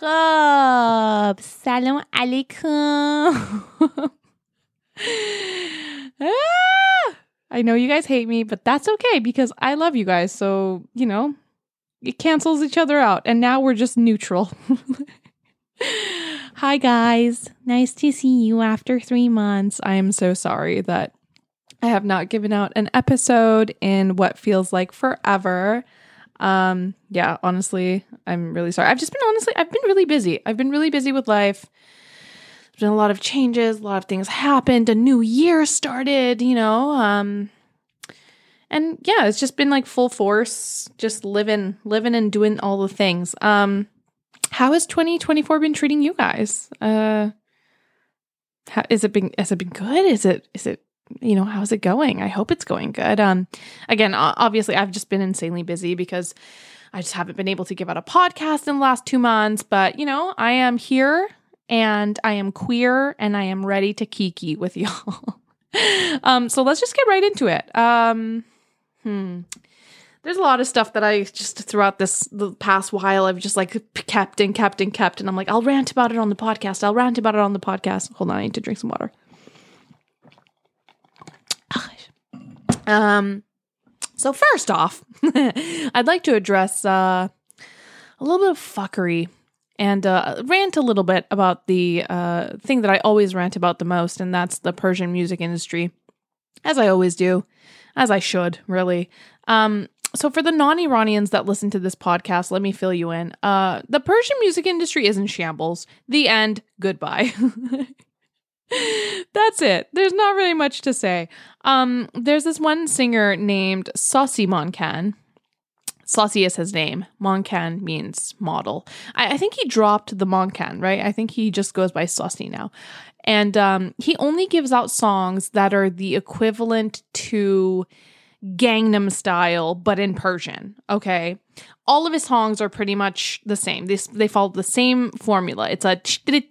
خب سلام علیکم. I know you guys hate me, but that's okay because I love you guys. So, you know, it cancels each other out. And now we're just neutral. Hi, guys. Nice to see you after 3 months. I am so sorry that I have not given out an episode in what feels like forever. Yeah, honestly, I'm really sorry. I've been really busy. I've been really busy with life. There's been a lot of changes, a lot of things happened. A new year started, you know, and yeah, it's just been like full force, just living and doing all the things. How has 2024 been treating you guys? Has it been good? Is it, you know, how's it going? I hope it's going good. Again, obviously I've just been insanely busy because I just haven't been able to give out a podcast in the last 2 months, but you know, I am here and I am queer and I am ready to kiki with y'all. So let's just get right into it. There's a lot of stuff that I just throughout the past while I've just like kept and I'm like, I'll rant about it on the podcast. Hold on, I need to drink some water. So first off, I'd like to address a little bit of fuckery and rant a little bit about the thing that I always rant about the most, and that's the Persian music industry, as I always do, as I should, really. So for the non-Iranians that listen to this podcast, let me fill you in. The Persian music industry is in shambles. The end. Goodbye. That's it. There's not really much to say. There's this one singer named Saucy Monkan. Saucy is his name. Monkan means model. I think he dropped the Monkan, right? I think he just goes by Saucy now. And he only gives out songs that are the equivalent to Gangnam Style, but in Persian, okay? All of his songs are pretty much the same. They follow the same formula. It's a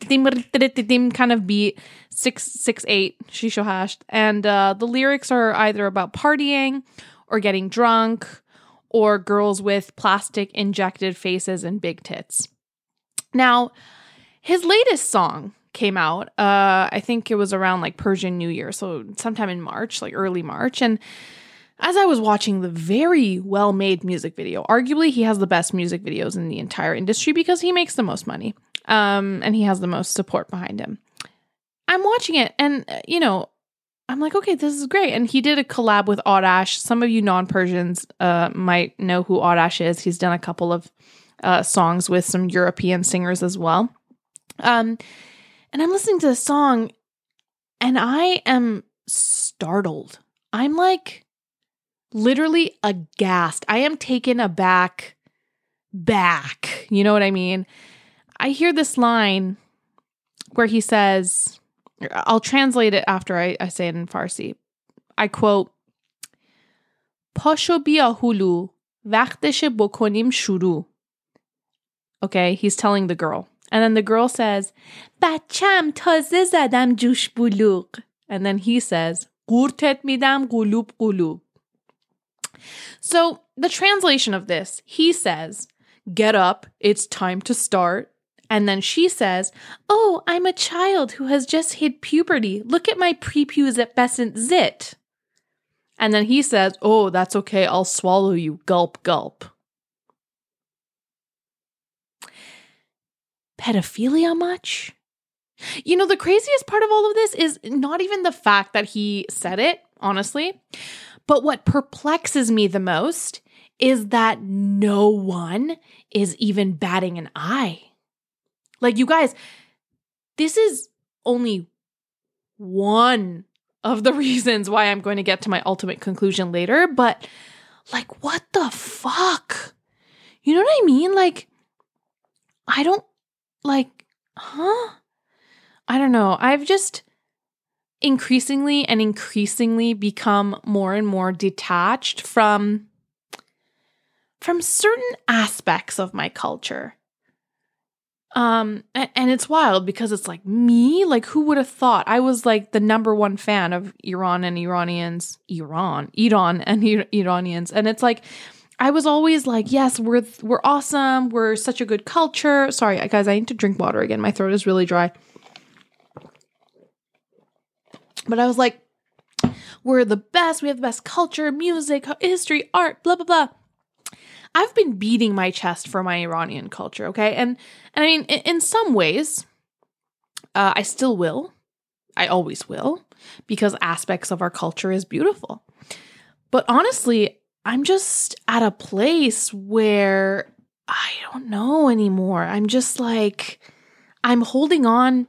kind of beat, 6/8, shisho hashed. And the lyrics are either about partying or getting drunk or girls with plastic injected faces and big tits. Now, his latest song came out, I think it was around like Persian New Year, so sometime in March, like early March. And as I was watching the very well-made music video, arguably he has the best music videos in the entire industry because he makes the most money, and he has the most support behind him. I'm watching it and, you know, I'm like, okay, this is great. And he did a collab with Arash. Some of you non-Persians might know who Arash is. He's done a couple of songs with some European singers as well. And I'm listening to the song and I am startled. I'm like literally aghast. I am taken aback. You know what I mean? I hear this line where he says, I'll translate it after I say it in Farsi. I quote, Pasho bia hulu, vaqtesh bokonim shuru. Okay, he's telling the girl. And then the girl says, Bacham taze zadam jush bulug. And then he says, Qurtet midam qulub qulub. So the translation of this, he says, get up, it's time to start. And then she says, oh, I'm a child who has just hit puberty. Look at my prepubescent zit. And then he says, oh, that's okay. I'll swallow you. Gulp, gulp. Pedophilia much? You know, the craziest part of all of this is not even the fact that he said it, honestly. But what perplexes me the most is that no one is even batting an eye. Like, you guys, this is only one of the reasons why I'm going to get to my ultimate conclusion later, but like, what the fuck? You know what I mean? Like, I don't, like, huh? I don't know. I've just increasingly become more and more detached from certain aspects of my culture. And it's wild because it's like me, like who would have thought? I was like the number one fan of Iran and Iranians. And it's like, I was always like, yes, we're awesome. We're such a good culture. Sorry, guys, I need to drink water again. My throat is really dry. But I was like, we're the best. We have the best culture, music, history, art, blah, blah, blah. I've been beating my chest for my Iranian culture, okay? And I mean, in some ways, I still will. I always will, because aspects of our culture is beautiful. But honestly, I'm just at a place where I don't know anymore. I'm just like, I'm holding on.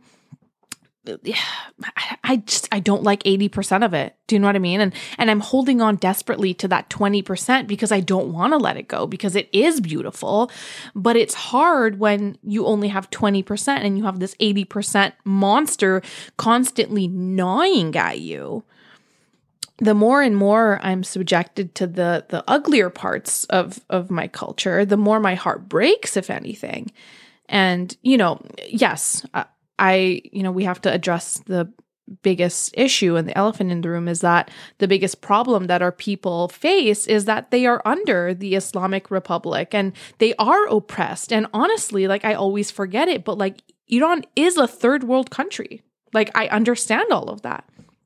I don't like 80% of it. Do you know what I mean? And I'm holding on desperately to that 20% because I don't want to let it go, because it is beautiful, but it's hard when you only have 20% and you have this 80% monster constantly gnawing at you. The more and more I'm subjected to the uglier parts of my culture, the more my heart breaks, if anything. And, yes, we have to address the biggest issue, and the elephant in the room is that the biggest problem that our people face is that they are under the Islamic Republic and they are oppressed. And honestly, like, I always forget it, but like, Iran is a third world country. Like, I understand all of that.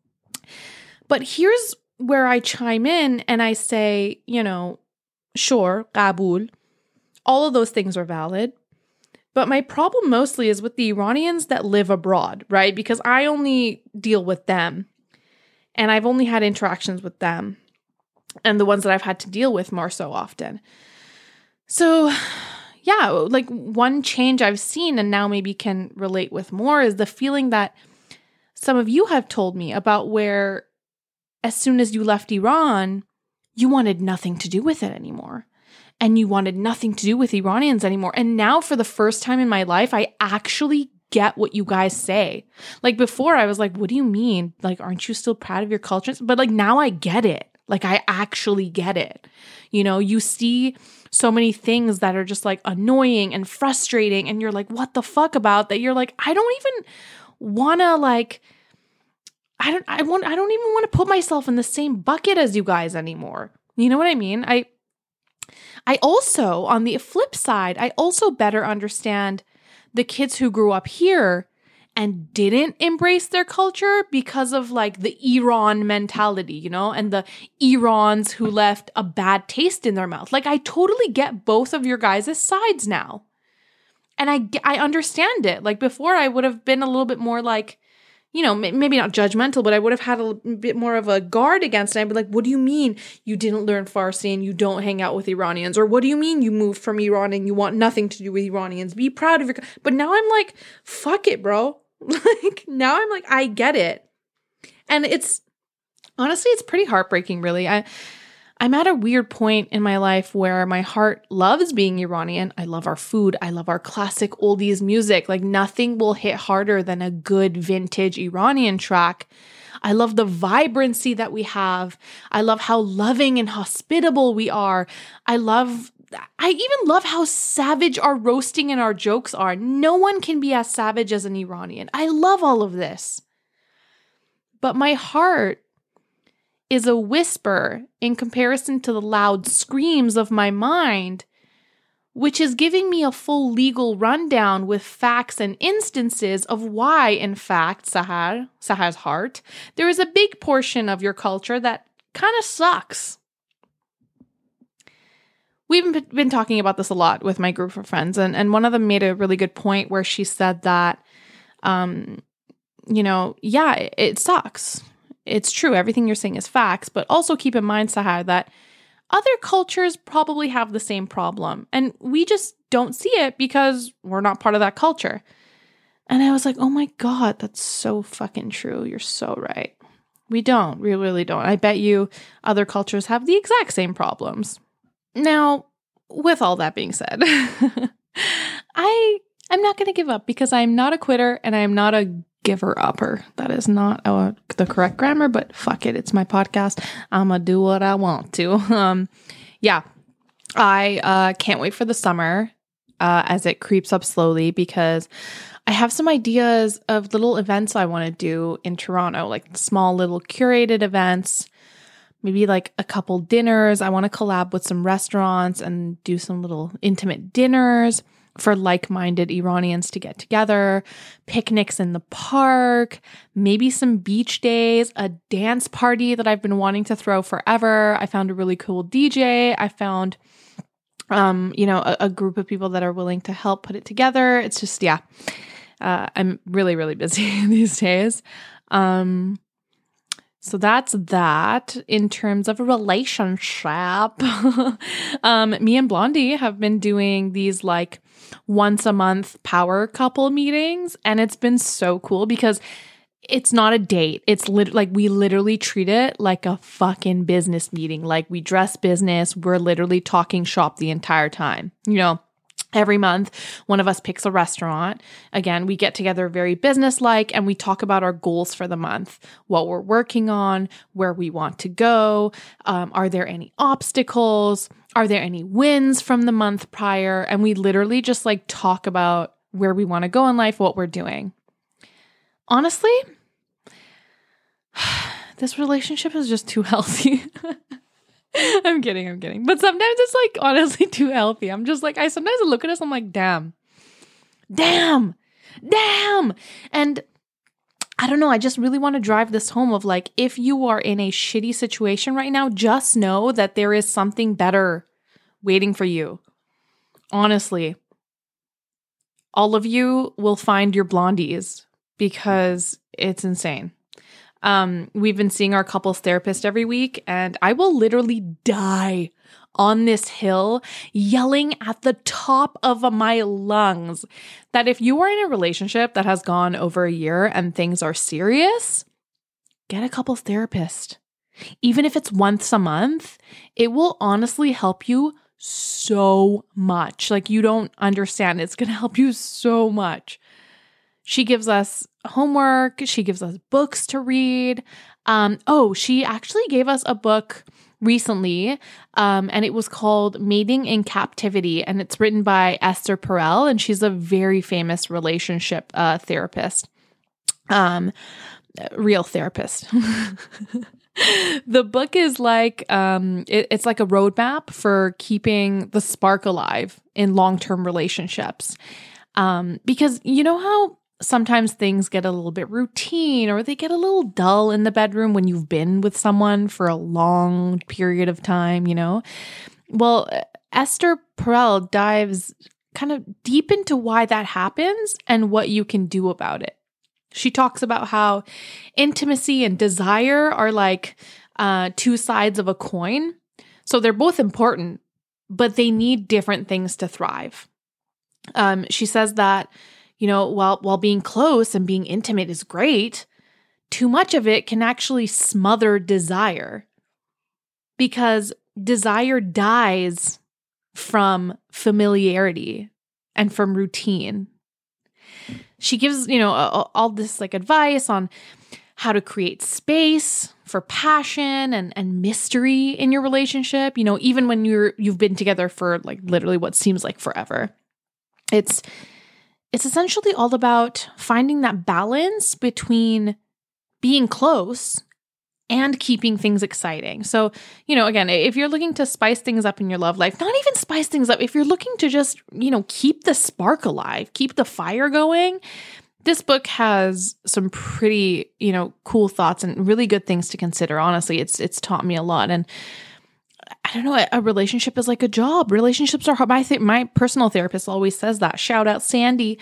But here's where I chime in and I say, sure, Kabul, all of those things are valid. But my problem mostly is with the Iranians that live abroad, right? Because I only deal with them, and I've only had interactions with them, and the ones that I've had to deal with more so often. So yeah, like, one change I've seen and now maybe can relate with more is the feeling that some of you have told me about, where as soon as you left Iran, you wanted nothing to do with it anymore. And you wanted nothing to do with Iranians anymore. And now, for the first time in my life, I actually get what you guys say. Like, before I was like, what do you mean? Like, aren't you still proud of your culture? But like, now I get it. Like, I actually get it. You see so many things that are just like annoying and frustrating, and you're like, what the fuck about that? You're like, I don't even want to like, I don't even want to put myself in the same bucket as you guys anymore. You know what I mean? I also, on the flip side, I also better understand the kids who grew up here and didn't embrace their culture because of like the Iran mentality, and the Irans who left a bad taste in their mouth. Like, I totally get both of your guys' sides now. And I understand it. Like, before I would have been a little bit more like, maybe not judgmental, but I would have had a bit more of a guard against it. I'd be like, what do you mean you didn't learn Farsi and you don't hang out with Iranians? Or what do you mean you moved from Iran and you want nothing to do with Iranians? Be proud of your... But now I'm like, fuck it, bro. Like, now I'm like, I get it. And honestly, it's pretty heartbreaking, really. I'm at a weird point in my life where my heart loves being Iranian. I love our food. I love our classic oldies music. Like, nothing will hit harder than a good vintage Iranian track. I love the vibrancy that we have. I love how loving and hospitable we are. I even love how savage our roasting and our jokes are. No one can be as savage as an Iranian. I love all of this. But my heart is a whisper in comparison to the loud screams of my mind, which is giving me a full legal rundown with facts and instances of why, in fact, Sahar's heart, there is a big portion of your culture that kind of sucks. We've been talking about this a lot with my group of friends, and one of them made a really good point where she said that, it sucks. It's true. Everything you're saying is facts, but also keep in mind, Sahar, that other cultures probably have the same problem, and we just don't see it because we're not part of that culture. And I was like, oh my God, that's so fucking true. You're so right. We really don't. I bet you other cultures have the exact same problems. Now, with all that being said, I'm not going to give up, because I'm not a quitter and I'm not a giver-upper. That is not the correct grammar, but fuck it. It's my podcast. I'm going to do what I want to. I can't wait for the summer as it creeps up slowly, because I have some ideas of little events I want to do in Toronto, like small little curated events. maybe like a couple dinners. I want to collab with some restaurants and do some little intimate dinners for like-minded Iranians to get together, picnics in the park, maybe some beach days, a dance party that I've been wanting to throw forever. I found a really cool DJ. I found, a group of people that are willing to help put it together. It's just, I'm really, really busy these days. So that's that in terms of a relationship. Me and Blondie have been doing these like once a month power couple meetings, and it's been so cool because it's not a date. It's like we literally treat it like a fucking business meeting. Like we dress business. We're literally talking shop the entire time. Every month, one of us picks a restaurant. Again, we get together very business-like and we talk about our goals for the month, what we're working on, where we want to go. Are there any obstacles? Are there any wins from the month prior? And we literally just like talk about where we want to go in life, what we're doing. Honestly, this relationship is just too healthy. I'm kidding. But sometimes it's like honestly too healthy. I'm just like, I sometimes look at us, I'm like, damn. And I don't know, I just really want to drive this home of like, if you are in a shitty situation right now, just know that there is something better waiting for you. Honestly, all of you will find your blondies because it's insane. We've been seeing our couples therapist every week, and I will literally die on this hill yelling at the top of my lungs that if you are in a relationship that has gone over a year and things are serious, get a couples therapist. Even if it's once a month, it will honestly help you so much. Like you don't understand. It's going to help you so much. She gives us homework. She gives us books to read. She actually gave us a book recently, and it was called Mating in Captivity, and it's written by Esther Perel, and she's a very famous relationship therapist, real therapist. The book is like, it's like a roadmap for keeping the spark alive in long-term relationships. Because you know how sometimes things get a little bit routine or they get a little dull in the bedroom when you've been with someone for a long period of time, Well, Esther Perel dives kind of deep into why that happens and what you can do about it. She talks about how intimacy and desire are like two sides of a coin. So they're both important, but they need different things to thrive. She says that while being close and being intimate is great, too much of it can actually smother desire because desire dies from familiarity and from routine. She gives, all this like advice on how to create space for passion and mystery in your relationship, even when you've been together for like literally what seems like forever. It's essentially all about finding that balance between being close and keeping things exciting. So, again, if you're looking to spice things up in your love life, not even spice things up, if you're looking to just, keep the spark alive, keep the fire going, this book has some pretty, cool thoughts and really good things to consider. Honestly, it's taught me a lot. And I don't know, a relationship is like a job. Relationships are hard. My personal therapist always says that. Shout out Sandy.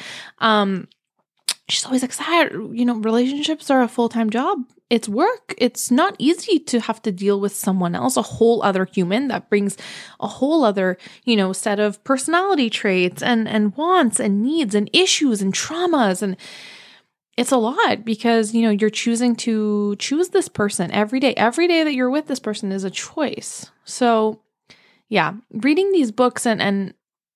She's always like, relationships are a full-time job. It's work. It's not easy to have to deal with someone else, a whole other human that brings a whole other, set of personality traits and wants and needs and issues and traumas. And it's a lot because, you're choosing to choose this person every day. Every day that you're with this person is a choice. So yeah, reading these books and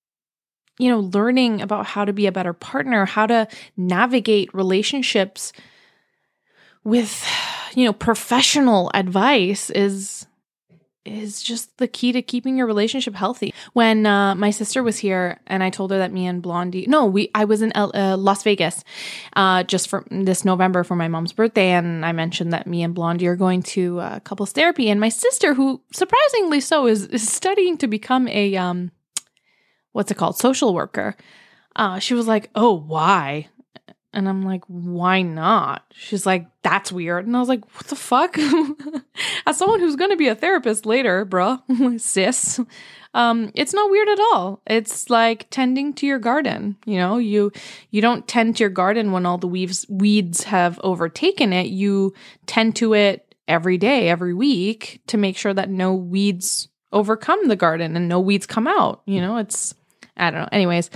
learning about how to be a better partner, how to navigate relationships with, professional advice is is just the key to keeping your relationship healthy. When my sister was here and I told her that me and Blondie, I was in Las Vegas just for this November for my mom's birthday. And I mentioned that me and Blondie are going to couples therapy. And my sister, who surprisingly so is studying to become a, social worker. She was like, oh, why? And I'm like, why not? She's like, that's weird. And I was like, what the fuck? As someone who's going to be a therapist later, bruh, sis, it's not weird at all. It's like tending to your garden. You don't tend to your garden when all the weeds have overtaken it. You tend to it every day, every week to make sure that no weeds overcome the garden and no weeds come out. I don't know. Anyways,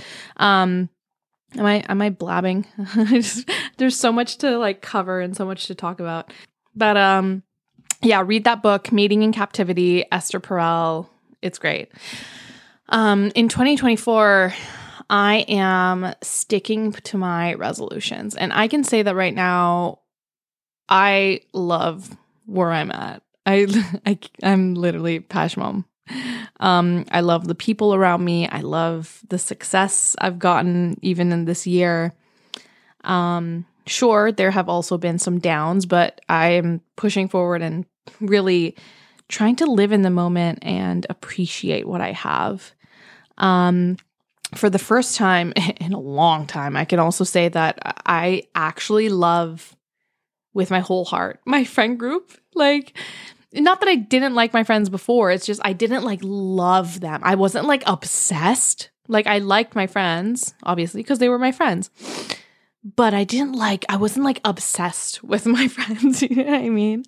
Am I blabbing? There's so much to like cover and so much to talk about. But read that book, Mating in Captivity, Esther Perel. It's great. In 2024, I am sticking to my resolutions. And I can say that right now, I love where I'm at. I'm literally Pash Mom. I love the people around me. I love the success I've gotten even in this year. Sure, there have also been some downs, but I am pushing forward and really trying to live in the moment and appreciate what I have. For the first time in a long time, I can also say that I actually love with my whole heart my friend group. Like, not that I didn't like my friends before. It's just I didn't like love them. I wasn't like obsessed. Like I liked my friends, obviously, because they were my friends. But I wasn't like obsessed with my friends. You know what I mean?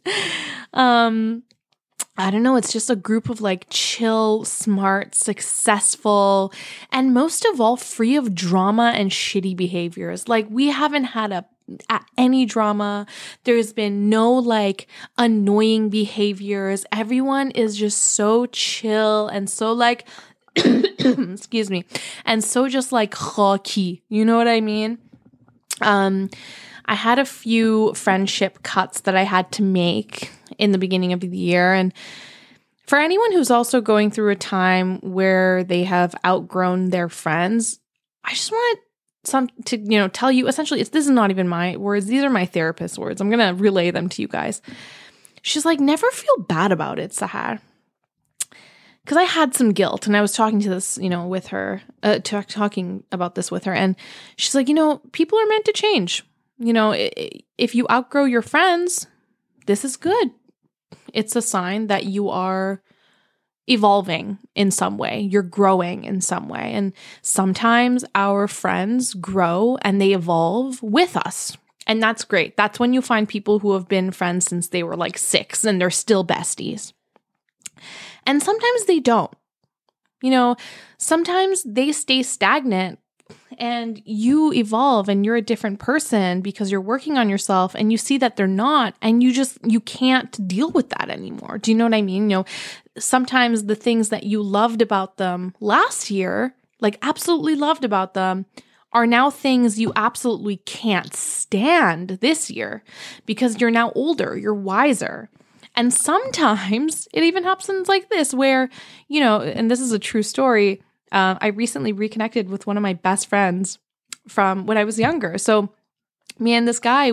I don't know. It's just a group of like chill, smart, successful, and most of all, free of drama and shitty behaviors. Like we haven't had any drama. There's been no like annoying behaviors. Everyone is just so chill and so like, excuse me, and so just like hockey. You know what I mean? I had a few friendship cuts that I had to make in the beginning of the year. And for anyone who's also going through a time where they have outgrown their friends, I just want to tell you, essentially, this is not even my words. These are my therapist's words. I'm going to relay them to you guys. She's like, never feel bad about it, Sahar. Because I had some guilt and I was talking to this, with her, talking about this with her. And she's like, people are meant to change. If you outgrow your friends, this is good. It's a sign that you are evolving in some way. You're growing in some way. And sometimes our friends grow and they evolve with us. And that's great. That's when you find people who have been friends since they were like 6 and they're still besties. And sometimes they don't. Sometimes they stay stagnant and you evolve and you're a different person because you're working on yourself and you see that they're not, and you can't deal with that anymore. Do you know what I mean? Sometimes the things that you loved about them last year, like absolutely loved about them, are now things you absolutely can't stand this year because you're now older, you're wiser. And sometimes it even happens like this where, and this is a true story. I recently reconnected with one of my best friends from when I was younger. So me and this guy,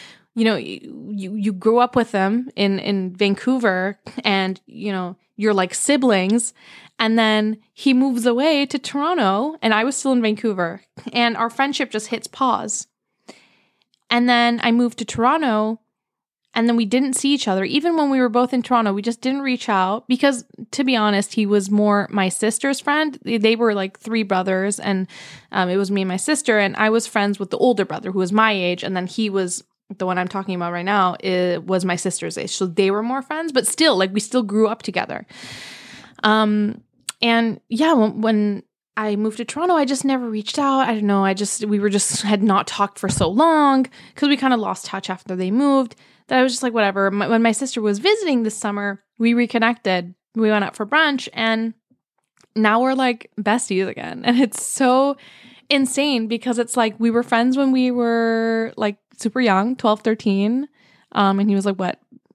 you grew up with him in Vancouver and, you're like siblings. And then he moves away to Toronto and I was still in Vancouver and our friendship just hits pause. And then I moved to Toronto. And then we didn't see each other. Even when we were both in Toronto, we just didn't reach out because, to be honest, he was more my sister's friend. They were like 3 brothers and it was me and my sister. And I was friends with the older brother who was my age. And then he was, the one I'm talking about right now, it was my sister's age. So they were more friends, but still, like we still grew up together. And yeah, when I moved to Toronto, I just never reached out. I don't know. We had not talked for so long because we kind of lost touch after they moved. That I was just like, whatever. When my sister was visiting this summer, we reconnected. We went out for brunch and now we're like besties again. And it's so insane because it's like we were friends when we were like super young, 12, 13. And he was like, what,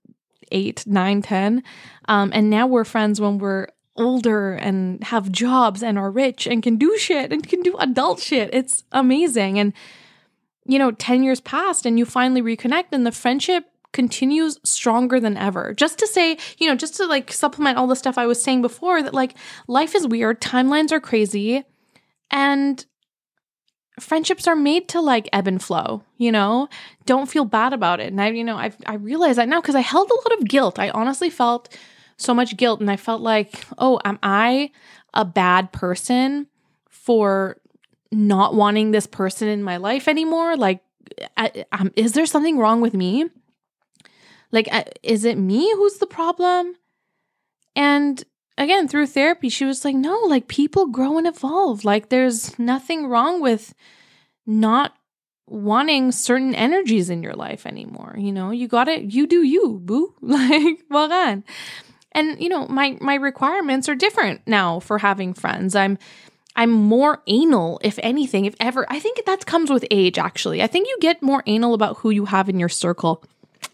8, 9, 10. And now we're friends when we're older and have jobs and are rich and can do shit and can do adult shit. It's amazing. And, 10 years passed and you finally reconnect and the friendship continues stronger than ever. Just to say, just to like supplement all the stuff I was saying before, that like life is weird, timelines are crazy, and friendships are made to like ebb and flow, don't feel bad about it. And I realize that now because I held a lot of guilt. I honestly felt so much guilt and I felt like, oh, am I a bad person for not wanting this person in my life anymore? Like, is there something wrong with me? Like, is it me who's the problem? And again, through therapy, she was like, no, like people grow and evolve. Like there's nothing wrong with not wanting certain energies in your life anymore. You got it. You do you, boo. Like, well done. And, my requirements are different now for having friends. I'm more anal, if anything, if ever. I think that comes with age, actually. I think you get more anal about who you have in your circle.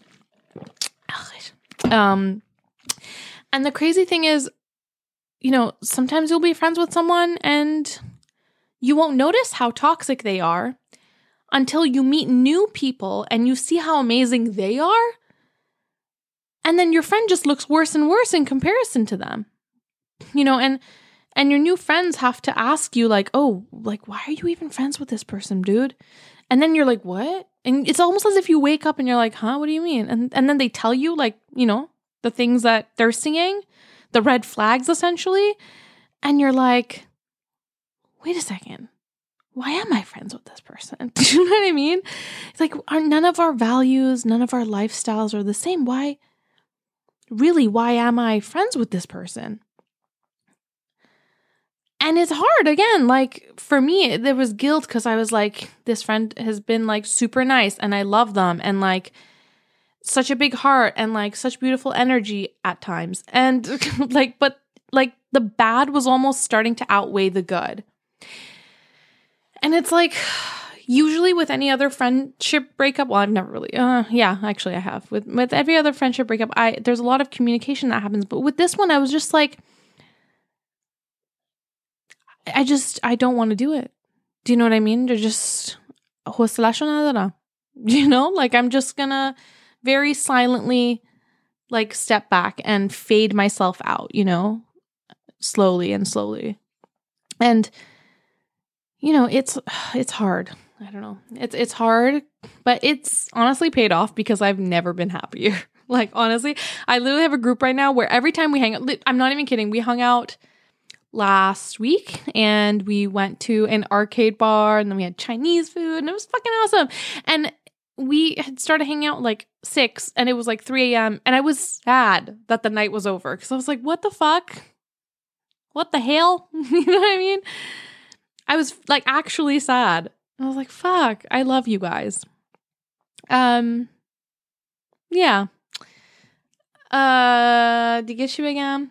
And the crazy thing is, sometimes you'll be friends with someone and you won't notice how toxic they are until you meet new people and you see how amazing they are. And then your friend just looks worse and worse in comparison to them, and your new friends have to ask you like, oh, like, why are you even friends with this person, dude? And then you're like, what? And it's almost as if you wake up and you're like, huh, what do you mean? And then they tell you like, the things that they're seeing, the red flags essentially. And you're like, wait a second. Why am I friends with this person? Do you know what I mean? It's like, none of our values, none of our lifestyles are the same. Why am I friends with this person? And it's hard again. Like for me, there was guilt because I was like, this friend has been like super nice and I love them and like such a big heart and like such beautiful energy at times. And but the bad was almost starting to outweigh the good. And it's like, usually with any other friendship breakup, well, I've never really, actually I have. With every other friendship breakup, there's a lot of communication that happens. But with this one, I was just like, I don't want to do it. Do you know what I mean? They're just, like I'm just gonna very silently like step back and fade myself out, slowly and slowly. And, it's hard. I don't know. It's hard, but it's honestly paid off because I've never been happier. Like, honestly, I literally have a group right now where every time we hang out, I'm not even kidding. We hung out last week and we went to an arcade bar and then we had Chinese food and it was fucking awesome. And we had started hanging out like 6 and it was like 3 a.m. and I was sad that the night was over because I was like, what the fuck? What the hell? You know what I mean? I was like actually sad. I was like, fuck, I love you guys. Yeah. دیگه چی بگم؟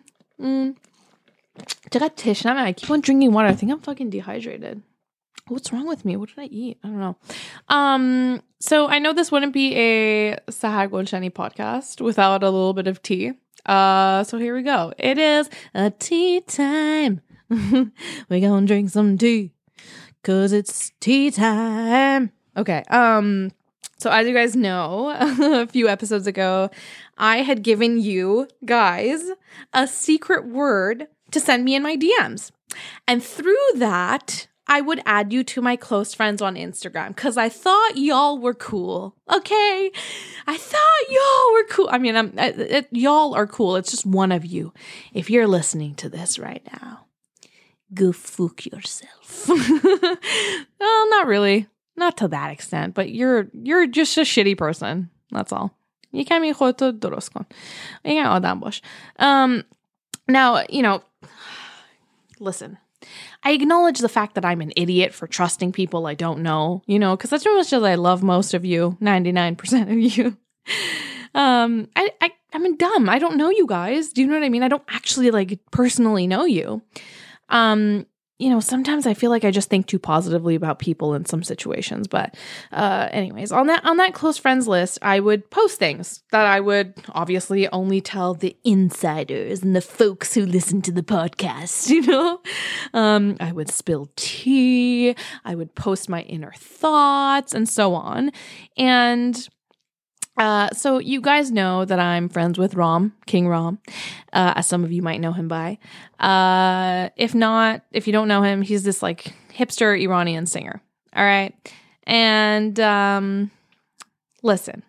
چقدر تشنمه. I keep on drinking water. I think I'm fucking dehydrated. What's wrong with me? What did I eat? I don't know. So I know this wouldn't be a Sahar Golshani podcast without a little bit of tea. So here we go. It is a tea time. We're gonna drink some tea. 'Cause it's tea time. Okay. So as you guys know, a few episodes ago, I had given you guys a secret word to send me in my DMs. And through that, I would add you to my close friends on Instagram because I thought y'all were cool. Okay? I thought y'all were cool. I mean, y'all are cool. It's just one of you. If you're listening to this right now, go fuck yourself. Well, not really. Not to that extent, but you're just a shitty person. That's all. یکمی خودتو درست کن. یکم آدم باش. Now, listen. I acknowledge the fact that I'm an idiot for trusting people I don't know, because that's as much as I love most of you, 99% of you. I'm dumb. I don't know you guys. Do you know what I mean? I don't actually personally know you. sometimes I feel like I just think too positively about people in some situations. But anyways, on that close friends list, I would post things that I would obviously only tell the insiders and the folks who listen to the podcast, I would spill tea. I would post my inner thoughts and so on. And so you guys know that I'm friends with Rom, King Rom, as some of you might know him by. If not, if you don't know him, he's this like hipster Iranian singer. All right. And listen,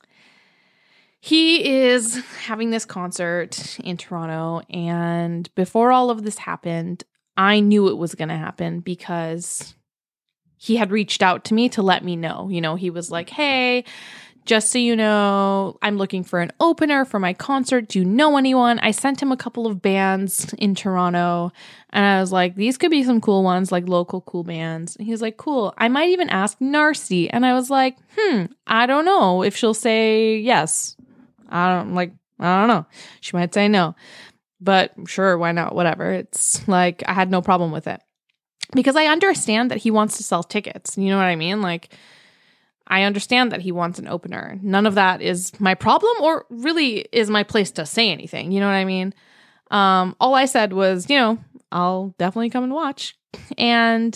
he is having this concert in Toronto. And before all of this happened, I knew it was going to happen because he had reached out to me to let me know. He was like, hey, just so you know, I'm looking for an opener for my concert. Do you know anyone? I sent him a couple of bands in Toronto, and I was like, these could be some cool ones, like local cool bands. And he was like, cool. I might even ask Narcy. And I was like, I don't know if she'll say yes. I don't know. She might say no, but sure, why not? Whatever. It's like, I had no problem with it because I understand that he wants to sell tickets. You know what I mean? Like, I understand that he wants an opener. None of that is my problem or really is my place to say anything. You know what I mean? All I said was, I'll definitely come and watch. And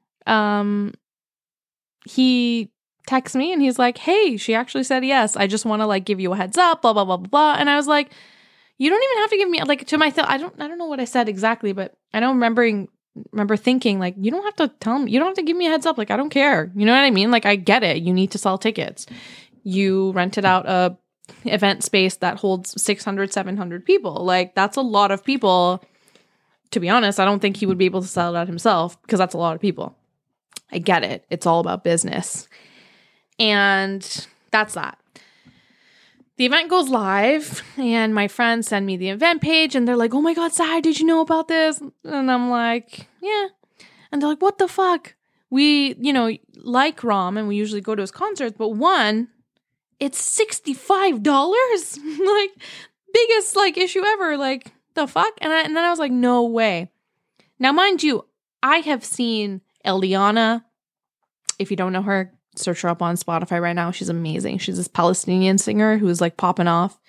he texts me and he's like, hey, she actually said yes. I just want to like give you a heads up, blah, blah, blah, blah, blah. And I was like, you don't even have to give me like to my I don't know what I said exactly, but I know remember thinking like, you don't have to tell me, you don't have to give me a heads up. Like, I don't care. You know what I mean? Like, I get it. You need to sell tickets. You rented out a event space that holds 600, 700 people. Like, that's a lot of people. To be honest, I don't think he would be able to sell it out himself because that's a lot of people. I get it. It's all about business. And that's that. The event goes live and my friends send me the event page and they're like, oh my God, Sai, did you know about this? And I'm like, yeah. And they're like, what the fuck? We, like Rom and we usually go to his concerts, but one, it's $65. Like, biggest like issue ever. Like, the fuck? And then I was like, no way. Now, mind you, I have seen Eliana. If you don't know her, search her up on Spotify right now. She's amazing. She's this Palestinian singer who's like popping off.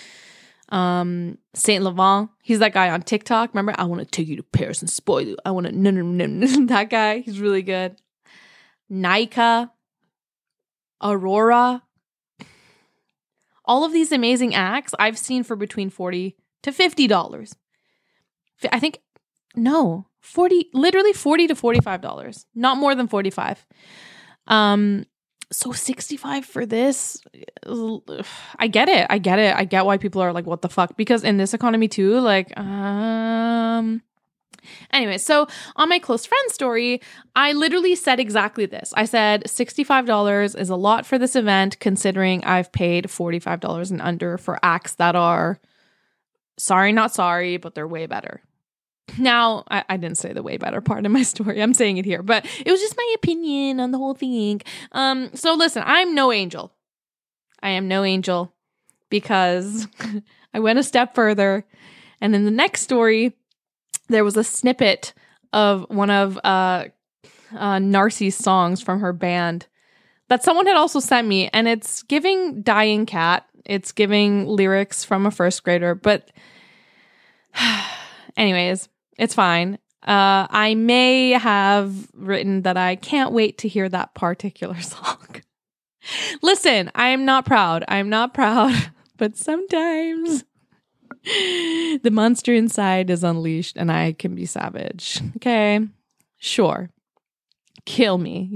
Saint Laurent, he's that guy on TikTok. Remember, I want to take you to Paris and spoil you. I want to no. That guy, he's really good. Nika, Aurora, all of these amazing acts I've seen for between $40 to $50. I think literally $40 to $45, not more than $45. So 65 for this, I get it. I get why people are like, what the fuck? Because in this economy too, like, anyway, so on my close friend story, I literally said exactly this. I said $65 is a lot for this event, considering I've paid $45 and under for acts that are sorry, not sorry, but they're way better. Now, I didn't say the way better part in my story. I'm saying it here, but it was just my opinion on the whole thing. So listen, I'm no angel. I am no angel because I went a step further. And in the next story, there was a snippet of one of Narcy's songs from her band that someone had also sent me. And it's giving Dying Cat. It's giving lyrics from a first grader. But anyways, it's fine. I may have written that I can't wait to hear that particular song. Listen, I'm not proud. But sometimes the monster inside is unleashed and I can be savage. Okay? Sure. Kill me,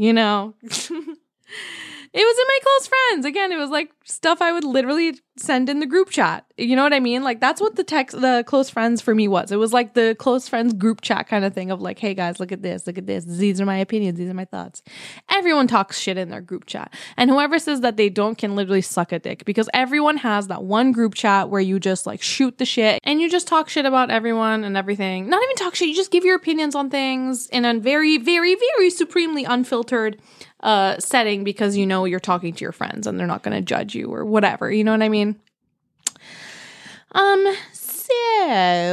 It was in my close friends. Again, it was like stuff I would literally send in the group chat. You know what I mean? Like, that's what the close friends for me was. It was like the close friends group chat kind of thing of like, hey guys, look at this. These are my opinions. These are my thoughts. Everyone talks shit in their group chat. And whoever says that they don't can literally suck a dick, because everyone has that one group chat where you just like shoot the shit and you just talk shit about everyone and everything. Not even talk shit. You just give your opinions on things in a very, very, very supremely unfiltered setting, because you're talking to your friends and they're not going to judge you or whatever, you know what I mean? So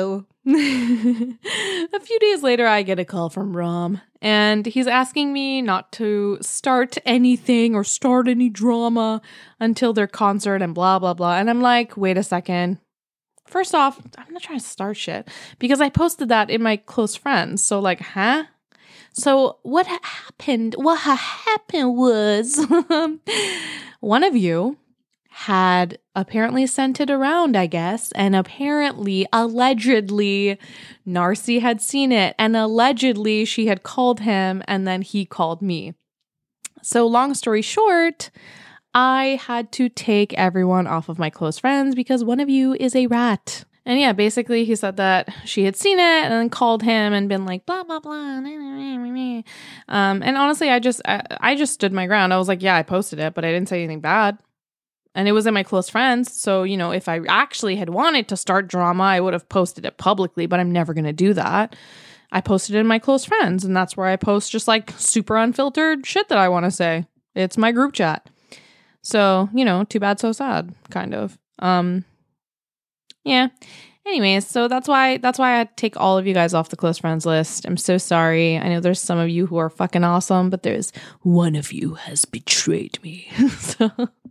A few days later, I get a call from Rom, and he's asking me not to start anything or start any drama until their concert and blah, blah, blah. And I'm like, wait a second. First off, I'm not trying to start shit because I posted that in my close friends. So like, huh? So what happened? What happened was one of you had apparently sent it around, I guess, and apparently, allegedly, Narcy had seen it, and allegedly she had called him, and then he called me. So long story short, I had to take everyone off of my close friends because one of you is a rat. And yeah, basically he said that she had seen it and then called him and been like, blah, blah, blah. And honestly, I just stood my ground. I was like, yeah, I posted it, but I didn't say anything bad. And it was in my close friends. So, you know, if I actually had wanted to start drama, I would have posted it publicly, but I'm never going to do that. I posted it in my close friends, and that's where I post just like super unfiltered shit that I want to say. It's my group chat. So, you know, too bad, so sad, kind of. Yeah. Anyways, so that's why I had to take all of you guys off the close friends list. I'm so sorry. I know there's some of you who are fucking awesome, but there's one of you has betrayed me. So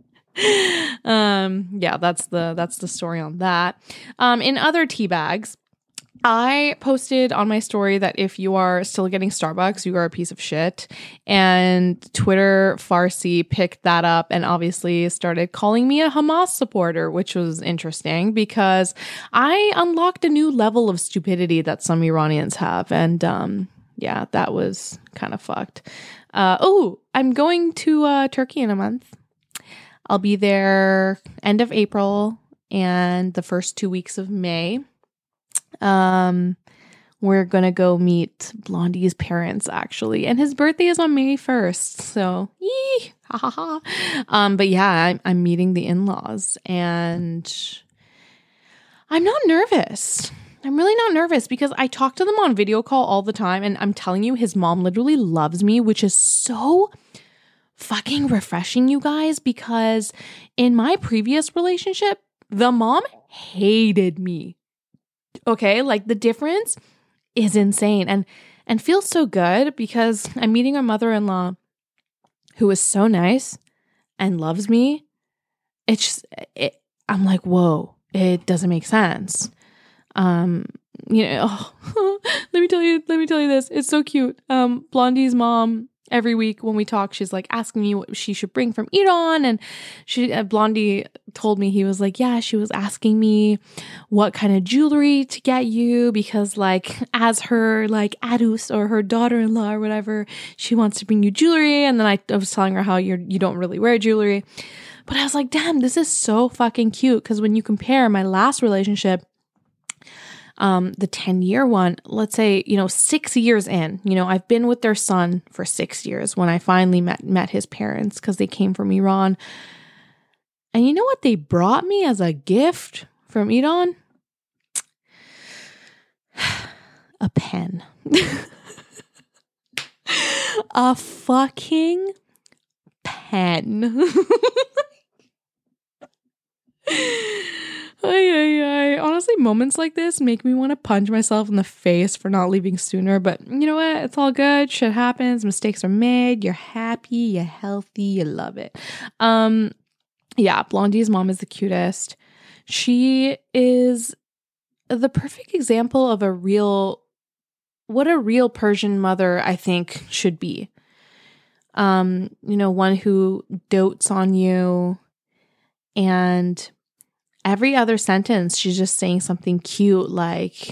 yeah, that's the story on that. In other tea bags, I posted on my story that if you are still getting Starbucks, you are a piece of shit. And Twitter Farsi picked that up and obviously started calling me a Hamas supporter, which was interesting because I unlocked a new level of stupidity that some Iranians have. And yeah, that was kind of fucked. I'm going to Turkey in a month. I'll be there end of April and the first 2 weeks of May. We're gonna go meet Blondie's parents actually, and his birthday is on May 1st. So, yee, ha ha ha. But yeah, I'm meeting the in-laws, and I'm not nervous. I'm really not nervous because I talk to them on video call all the time, and I'm telling you, his mom literally loves me, which is so fucking refreshing, you guys, because in my previous relationship, the mom hated me. Okay, like the difference is insane and feels so good because I'm meeting a mother-in-law who is so nice and loves me. I'm like, whoa, it doesn't make sense. Let me tell you this. It's so cute. Blondie's mom, every week when we talk, she's like asking me what she should bring from Iran. And Blondie told me, he was like, yeah, she was asking me what kind of jewelry to get you because like as her like Adus or her daughter-in-law or whatever, she wants to bring you jewelry. And then I was telling her how you don't really wear jewelry. But I was like, damn, this is so fucking cute. Because when you compare my last relationship, the 10-year one, let's say, 6 years in, I've been with their son for 6 years when I finally met his parents because they came from Iran. And you know what they brought me as a gift from Iran? A pen. A fucking pen. Honestly, moments like this make me want to punch myself in the face for not leaving sooner. But you know what? It's all good. Shit happens. Mistakes are made. You're happy. You're healthy. You love it. Yeah, Blondie's mom is the cutest. She is the perfect example of what a real Persian mother, I think, should be. One who dotes on you, and every other sentence, she's just saying something cute, like,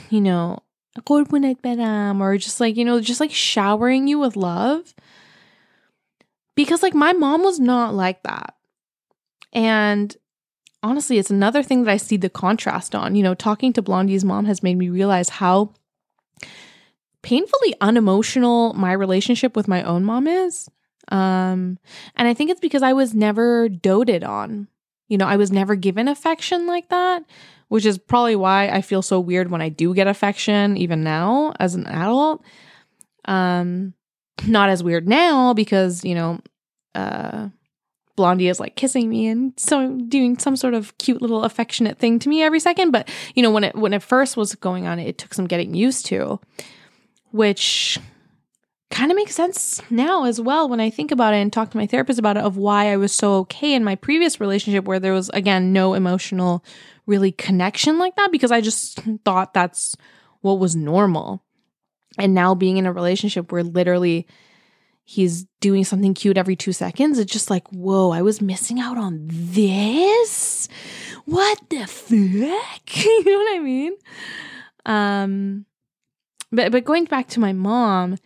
or just like, showering you with love. Because like my mom was not like that. And honestly, it's another thing that I see the contrast on. Talking to Blondie's mom has made me realize how painfully unemotional my relationship with my own mom is. And I think it's because I was never doted on. I was never given affection like that, which is probably why I feel so weird when I do get affection, even now as an adult. Not as weird now because, Blondie is like kissing me and so doing some sort of cute little affectionate thing to me every second. But, you know, when it first was going on, it took some getting used to, which kind of makes sense now as well when I think about it and talk to my therapist about it, of why I was so okay in my previous relationship where there was, again, no emotional really connection like that, because I just thought that's what was normal. And now being in a relationship where literally he's doing something cute every 2 seconds, it's just like, whoa, I was missing out on this? What the fuck? You know what I mean? But going back to my mom,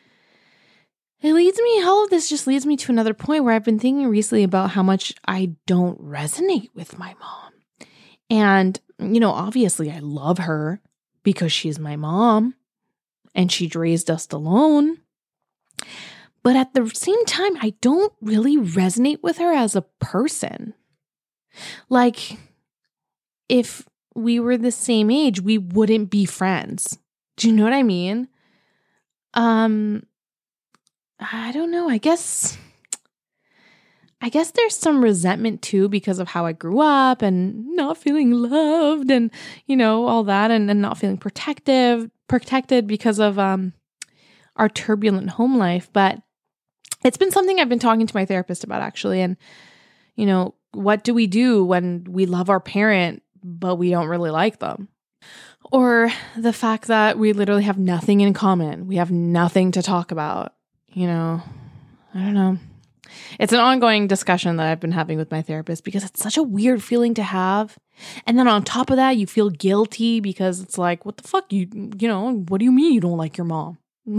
all of this just leads me to another point where I've been thinking recently about how much I don't resonate with my mom. And, you know, obviously I love her because she's my mom and she raised us alone. But at the same time, I don't really resonate with her as a person. Like, if we were the same age, we wouldn't be friends. Do you know what I mean? I don't know. I guess there's some resentment too because of how I grew up and not feeling loved and, you know, all that, and not feeling protected because of our turbulent home life. But it's been something I've been talking to my therapist about, actually. And, you know, what do we do when we love our parent, but we don't really like them? Or the fact that we literally have nothing in common. We have nothing to talk about, you know, I don't know. It's an ongoing discussion that I've been having with my therapist because it's such a weird feeling to have. And then on top of that, you feel guilty because it's like, what the fuck? You know, what do you mean you don't like your mom?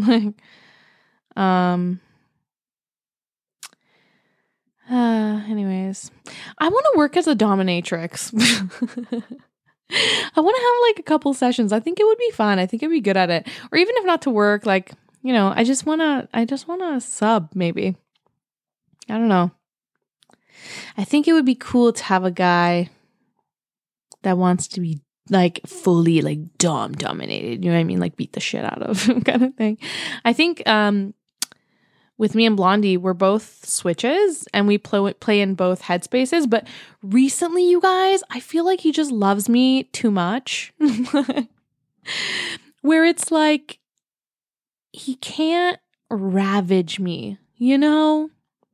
Anyways, I want to work as a dominatrix. I want to have like a couple sessions. I think it would be fun. I think I'd be good at it. Or even if not to work, like, you know, I just want to sub maybe. I don't know. I think it would be cool to have a guy that wants to be like fully like dominated. You know what I mean? Like beat the shit out of kind of thing. I think with me and Blondie, we're both switches and we play in both headspaces. But recently, you guys, I feel like he just loves me too much. Where it's like, he can't ravage me, you know?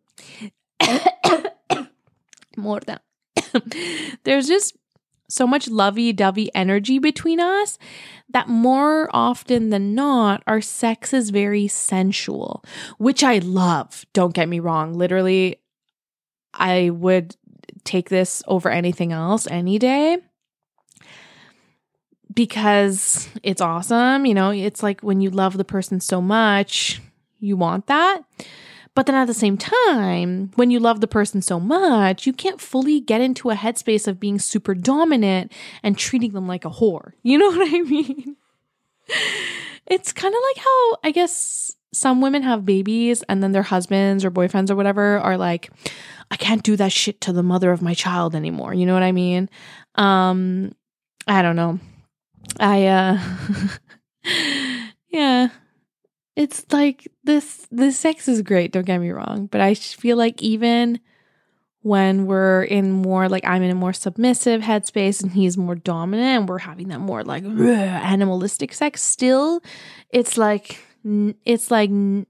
More than there's just so much lovey-dovey energy between us that more often than not, our sex is very sensual, which I love. Don't get me wrong. Literally, I would take this over anything else any day because it's awesome. You know, it's like when you love the person so much, you want that. But then at the same time, when you love the person so much, you can't fully get into a headspace of being super dominant and treating them like a whore. You know what I mean? It's kind of like how I guess some women have babies and then their husbands or boyfriends or whatever are like, I can't do that shit to the mother of my child anymore. You know what I mean? I don't know. Yeah. It's like the sex is great, don't get me wrong, but I feel like even when we're in more like I'm in a more submissive headspace and he's more dominant and we're having that more like animalistic sex, still it's like 80%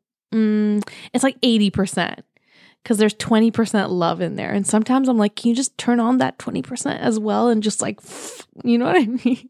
because there's 20% love in there. And sometimes I'm like, can you just turn on that 20% as well and just like, you know what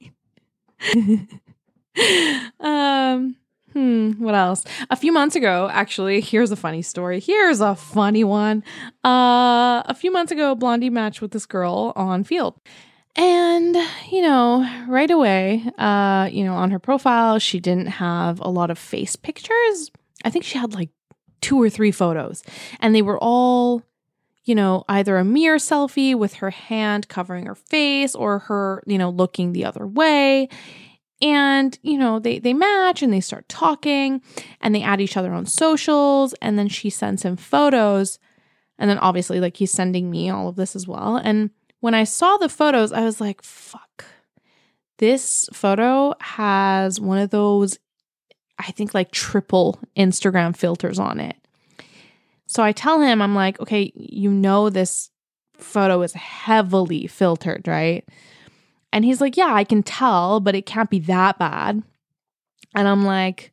I mean? What else? A few months ago, actually, here's a funny story. Here's a funny one. A few months ago, Blondie matched with this girl on Field. And, you know, right away, on her profile, she didn't have a lot of face pictures. I think she had like 2 or 3 photos. And they were all, you know, either a mirror selfie with her hand covering her face or her, you know, looking the other way. And, you know, they match and they start talking and they add each other on socials. And then she sends him photos. And then obviously, like, he's sending me all of this as well. And when I saw the photos, I was like, fuck. This photo has one of those, I think, like triple Instagram filters on it. So I tell him, I'm like, okay, you know, this photo is heavily filtered, right? And he's like, yeah, I can tell, but it can't be that bad. And I'm like,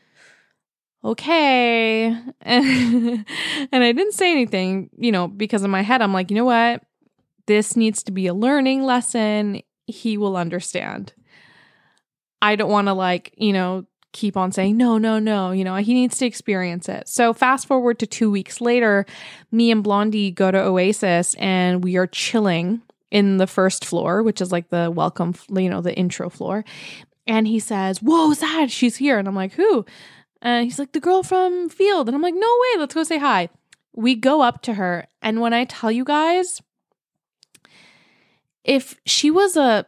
okay. And I didn't say anything, because in my head, I'm like, you know what? This needs to be a learning lesson. He will understand. I don't want to keep on saying, no, he needs to experience it. So fast forward to 2 weeks later, me and Blondie go to Oasis and we are chilling in the first floor, which is like the welcome, the intro floor. And he says, whoa, Sad, she's here. And I'm like, who? And he's like, the girl from Field. And I'm like, no way, let's go say hi. We go up to her. And when I tell you guys, if she was a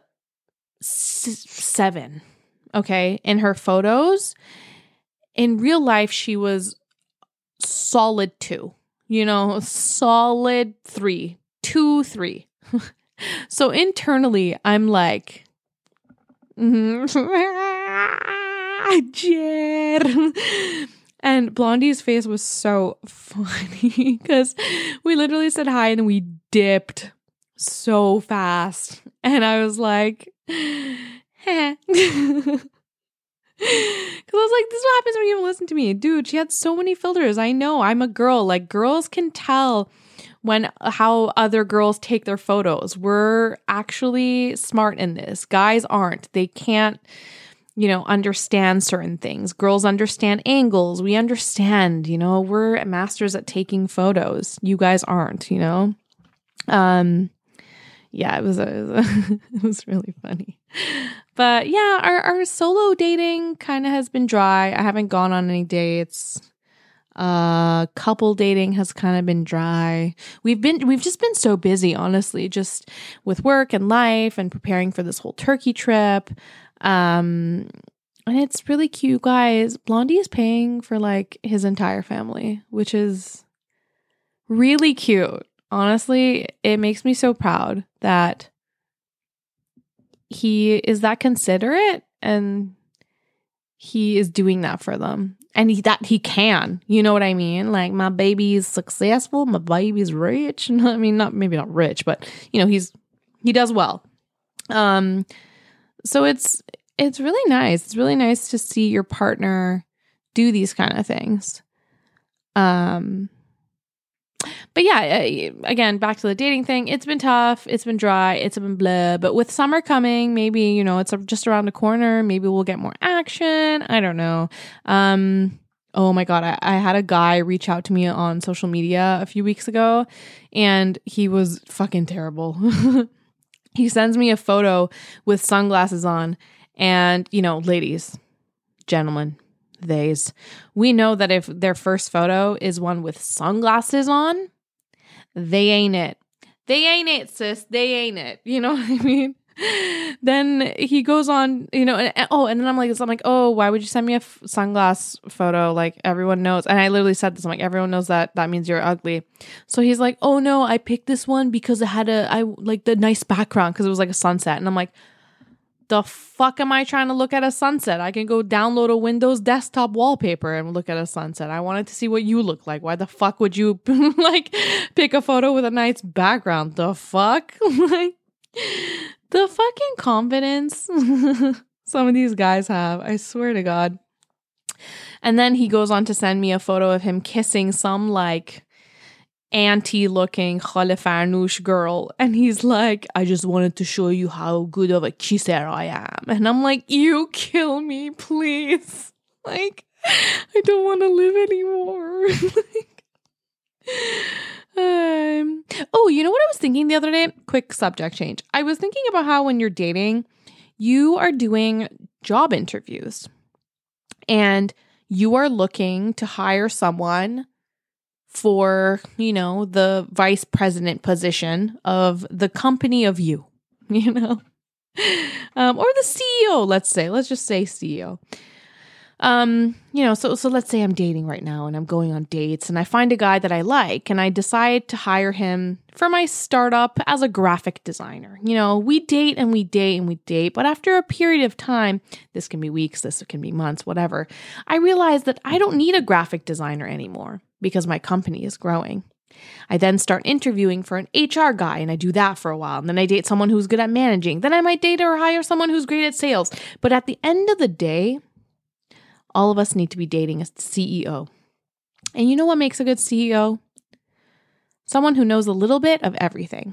7, okay, in her photos, in real life, she was solid 2, solid 3, 2, 3. So internally, I'm like, Jer. And Blondie's face was so funny because we literally said hi and we dipped so fast. And I was like, Because I was like, this is what happens when you listen to me. Dude, she had so many filters. I know, I'm a girl. Like, girls can tell how other girls take their photos. We're actually smart in this. Guys aren't. They can't, understand certain things. Girls understand angles. We understand, we're masters at taking photos. You guys aren't, Yeah, it was it was really funny. But yeah, our solo dating kind of has been dry. I haven't gone on any dates. Couple dating has kind of been dry. We've just been so busy, honestly, just with work and life and preparing for this whole Turkey trip. And it's really cute, guys. Blondie is paying for his entire family, which is really cute. Honestly, it makes me so proud that he is that considerate and he is doing that for them. And he can, you know what I mean? Like, my baby's successful, my baby's rich. I mean, maybe not rich, but he does well. So it's really nice. It's really nice to see your partner do these kind of things. But yeah, again, back to the dating thing. It's been tough. It's been dry. It's been blah. But with summer coming, maybe, it's just around the corner. Maybe we'll get more action. I don't know. Oh my God. I had a guy reach out to me on social media a few weeks ago and he was fucking terrible. He sends me a photo with sunglasses on and, ladies, gentlemen, theys. We know that if their first photo is one with sunglasses on, they ain't it. They ain't it, sis. They ain't it. You know what I mean? Then he goes on, and then I'm like, oh, why would you send me a sunglass photo? Like, everyone knows. And I literally said this. I'm like, everyone knows that means you're ugly. So he's like, oh no, I picked this one because it had the nice background because it was like a sunset. And I'm like, the fuck am I trying to look at a sunset? I can go download a Windows desktop wallpaper and look at a sunset. I wanted to see what you look like. Why the fuck would you pick a photo with a nice background? The fuck? Like, the fucking confidence some of these guys have. I swear to God. And then he goes on to send me a photo of him kissing some auntie-looking Khalifarnoosh girl, and he's like, I just wanted to show you how good of a kisser I am. And I'm like, you kill me, please. I don't want to live anymore. Oh, you know what I was thinking the other day? Quick subject change. I was thinking about how when you're dating, you are doing job interviews and you are looking to hire someone for, the vice president position of the company of you, or the CEO, let's just say CEO. So let's say I'm dating right now and I'm going on dates and I find a guy that I like and I decide to hire him for my startup as a graphic designer. We date and we date and we date, but after a period of time, this can be weeks, this can be months, whatever, I realize that I don't need a graphic designer anymore because my company is growing. I then start interviewing for an HR guy, and I do that for a while. And then I date someone who's good at managing. Then I might date or hire someone who's great at sales. But at the end of the day, all of us need to be dating a CEO. And you know what makes a good CEO? Someone who knows a little bit of everything.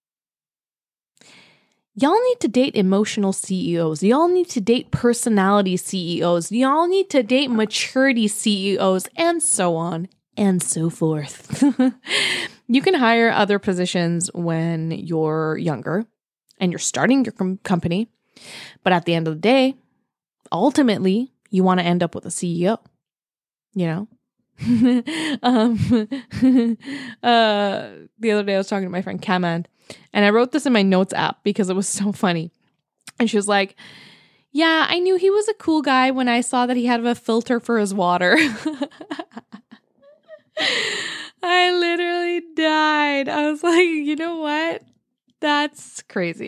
Y'all need to date emotional CEOs. Y'all need to date personality CEOs. Y'all need to date maturity CEOs, and so on and so forth. You can hire other positions when you're younger and you're starting your company. But at the end of the day, ultimately, you want to end up with a CEO, you know? The other day I was talking to my friend Kamand, and I wrote this in my notes app because it was so funny. And she was like, yeah, I knew he was a cool guy when I saw that he had a filter for his water. I literally died. I was like, you know what? That's crazy.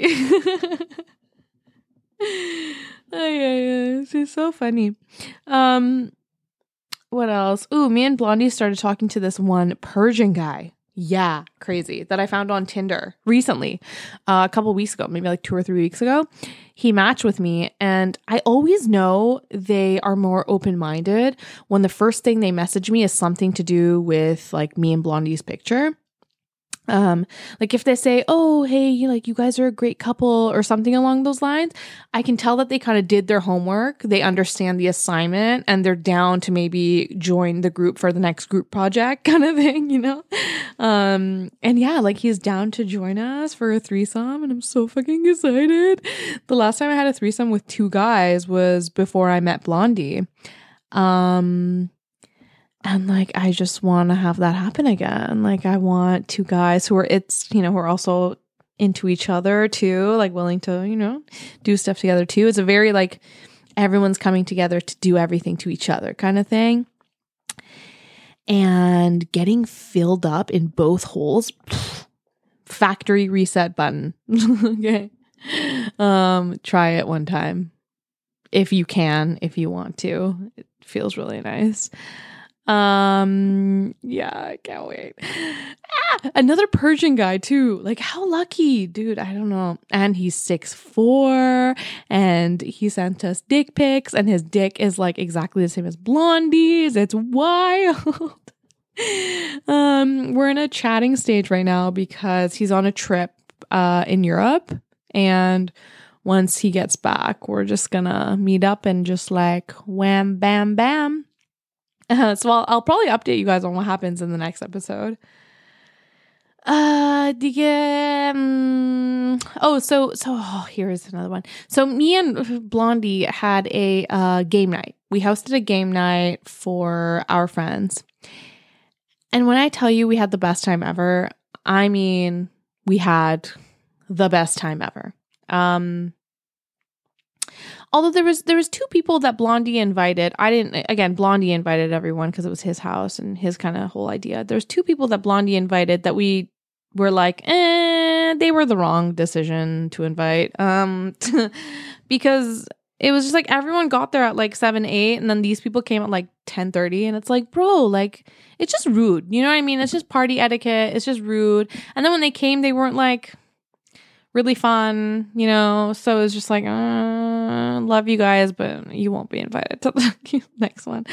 It's just so funny. What else? Ooh, me and Blondie started talking to this one Persian guy. Yeah, crazy. That I found on Tinder recently, a couple weeks ago, maybe like 2 or 3 weeks ago. He matched with me, and I always know they are more open-minded when the first thing they message me is something to do with like me and Blondie's picture. Like if they say, oh, hey, you guys are a great couple or something along those lines, I can tell that they kind of did their homework. They understand the assignment and they're down to maybe join the group for the next group project kind of thing, you know? And yeah, like he's down to join us for a threesome, and I'm so fucking excited. The last time I had a threesome with 2 guys was before I met Blondie. And like, I just want to have that happen again. Like, I want 2 guys who are also into each other too, like willing to, do stuff together too. It's a very like, everyone's coming together to do everything to each other kind of thing. And getting filled up in both holes, factory reset button. Okay. Try it one time. If you want to. It feels really nice. Yeah, I can't wait. Another Persian guy too. Like, how lucky, dude. I don't know. And he's 6'4", and he sent us dick pics, and his dick is like exactly the same as Blondie's. It's wild. We're in a chatting stage right now because he's on a trip in Europe, and once he gets back, we're just gonna meet up and just like wham bam bam. So I'll probably update you guys on what happens in the next episode. Here's another one. So me and Blondie had a game night. We hosted a game night for our friends. And when I tell you we had the best time ever, I mean, we had the best time ever. Although there was 2 people that Blondie invited. Blondie invited everyone because it was his house and his kind of whole idea. There's 2 people that Blondie invited that we were like, they were the wrong decision to invite. Because it was just like everyone got there at like 7, 8, and then these people came at like 10:30, and it's like, bro, like it's just rude. You know what I mean? It's just party etiquette. It's just rude. And then when they came, they weren't like really fun, so it was just like, love you guys, but you won't be invited to the next one.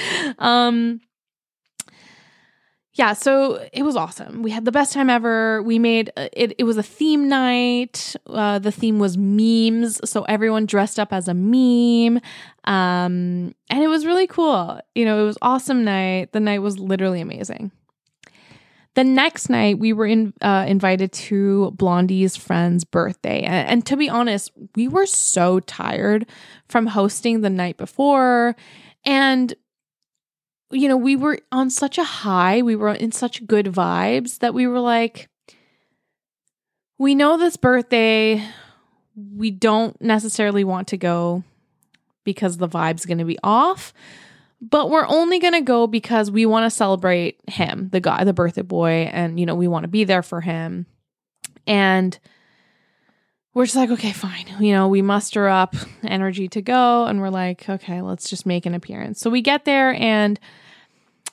Yeah, so it was awesome. We had the best time ever. We made it was a theme night. The theme was memes, so everyone dressed up as a meme. And it was really cool. It was awesome night. The night was literally amazing. The next night, we were invited to Blondie's friend's birthday. And to be honest, we were so tired from hosting the night before. And, we were on such a high. We were in such good vibes that we were like, we know this birthday, we don't necessarily want to go because the vibe's going to be off. But we're only going to go because we want to celebrate him, the guy, the birthday boy. And, we want to be there for him. And we're just like, okay, fine. We muster up energy to go. And we're like, okay, let's just make an appearance. So we get there, and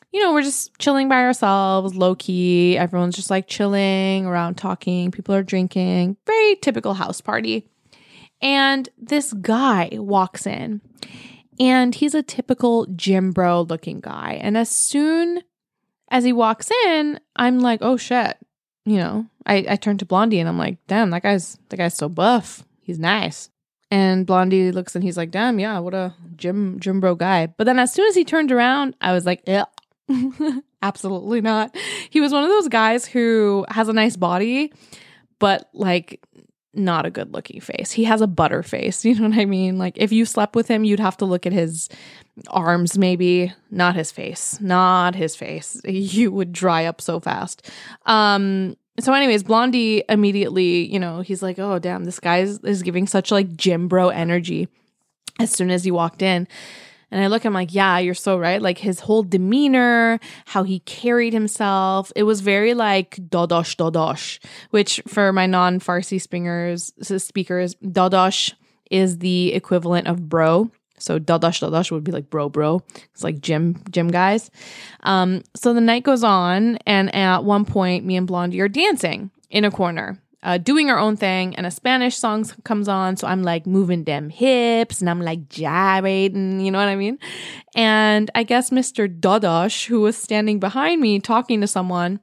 we're just chilling by ourselves, low key. Everyone's just like chilling around talking. People are drinking. Very typical house party. And this guy walks in, and he's a typical gym bro looking guy. And as soon as he walks in, I'm like, oh shit. I turn to Blondie and I'm like, damn, that guy's so buff. He's nice. And Blondie looks and he's like, damn, yeah, what a gym bro guy. But then as soon as he turned around, I was like, yeah, absolutely not. He was one of those guys who has a nice body, but like not a good looking face. He has a butter face. You know what I mean? Like if you slept with him, you'd have to look at his arms, maybe, not his face. You would dry up so fast. So anyways, Blondie immediately, he's like, oh, damn, this guy is giving such like gym bro energy as soon as he walked in. And I look, I'm like, yeah, you're so right. Like his whole demeanor, how he carried himself, it was very like dodosh, which for my non-Farsi speakers, dodosh is the equivalent of bro. So dodosh would be like bro. It's like gym guys. So the night goes on, and at one point, me and Blondie are dancing in a corner, doing our own thing, and a Spanish song comes on. So I'm like moving them hips, and I'm like gyrating, you know what I mean? And I guess Mr. Dodosh, who was standing behind me talking to someone,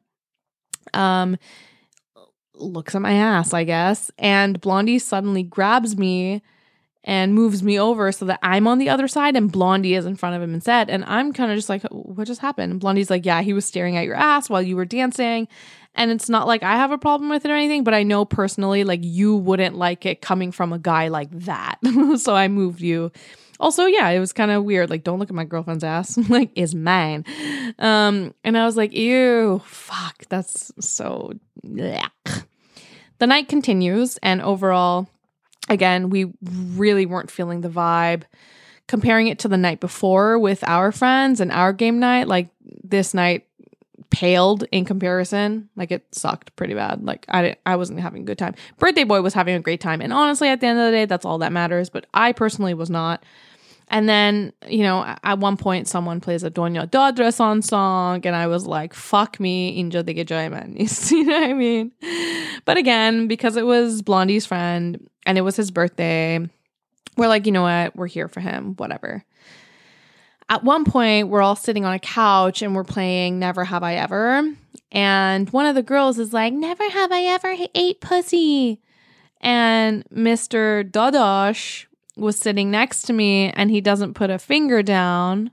looks at my ass, I guess, and Blondie suddenly grabs me and moves me over so that I'm on the other side and Blondie is in front of him instead. And I'm kind of just like, what just happened? And Blondie's like, yeah, he was staring at your ass while you were dancing. And it's not like I have a problem with it or anything, but I know personally, like you wouldn't like it coming from a guy like that. So I moved you. Also, yeah, it was kind of weird. Like, don't look at my girlfriend's ass. Like, it's mine. And I was like, ew, fuck, that's so blech. The night continues, and overall, again, we really weren't feeling the vibe. Comparing it to the night before with our friends and our game night, like this night paled in comparison. Like it sucked pretty bad. Like I wasn't having a good time. Birthday boy was having a great time. And honestly, at the end of the day, that's all that matters. But I personally was not. And then, at one point someone plays a Doña Dodreson song and I was like, fuck me, injo de man. You know what I mean? But again, because it was Blondie's friend and it was his birthday, we're like, you know what? We're here for him, whatever. At one point, we're all sitting on a couch and we're playing Never Have I Ever. And one of the girls is like, never have I ever ate pussy. And Mr. Dodosh was sitting next to me and he doesn't put a finger down.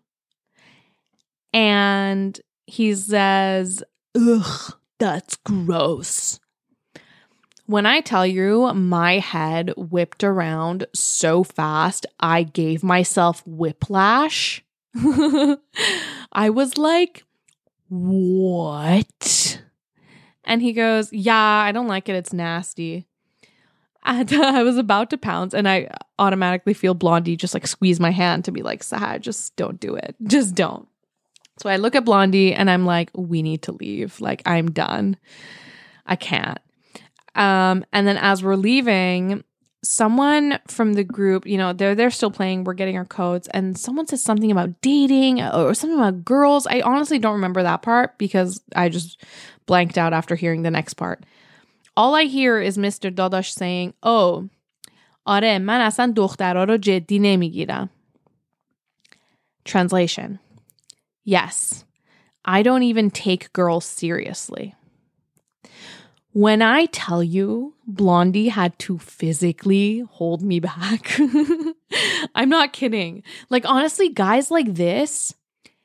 And he says, ugh, that's gross. When I tell you my head whipped around so fast, I gave myself whiplash. I was like, what? And he goes, yeah, I don't like it. It's nasty. And I was about to pounce and I automatically feel Blondie just like squeeze my hand to be like, Sahar, just don't do it. Just don't. So I look at Blondie and I'm like, we need to leave. Like, I'm done. I can't. And then as we're leaving, someone from the group, they're still playing. We're getting our codes. And someone says something about dating or something about girls. I honestly don't remember that part because I just blanked out after hearing the next part. All I hear is Mr. Dodosh saying, oh, آره من اصلا دخترها رو جدی نمیگیرم. Translation. Yes, I don't even take girls seriously. When I tell you Blondie had to physically hold me back, I'm not kidding. Like, honestly, guys like this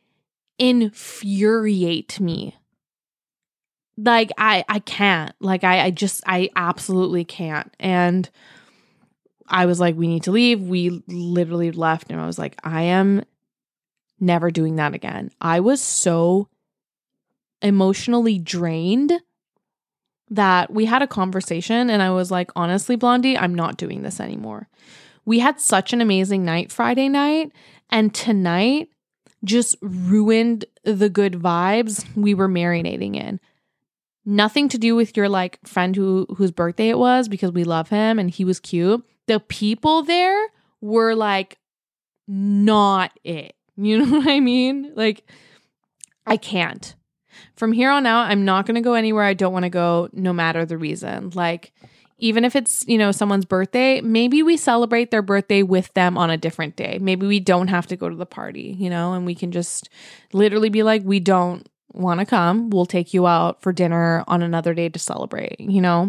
infuriate me. Like, I can't. Like, I absolutely can't. And I was like, we need to leave. We literally left. And I was like, I am never doing that again. I was so emotionally drained that we had a conversation. And I was like, honestly, Blondie, I'm not doing this anymore. We had such an amazing night Friday night. And tonight just ruined the good vibes we were marinating in. Nothing to do with your like friend whose birthday it was, because we love him and he was cute. The people there were like not it. You know what I mean? Like, I can't. From here on out, I'm not going to go anywhere I don't want to go, no matter the reason. Like, even if it's, someone's birthday, maybe we celebrate their birthday with them on a different day. Maybe we don't have to go to the party, and we can just literally be like, we don't want to come. We'll take you out for dinner on another day to celebrate,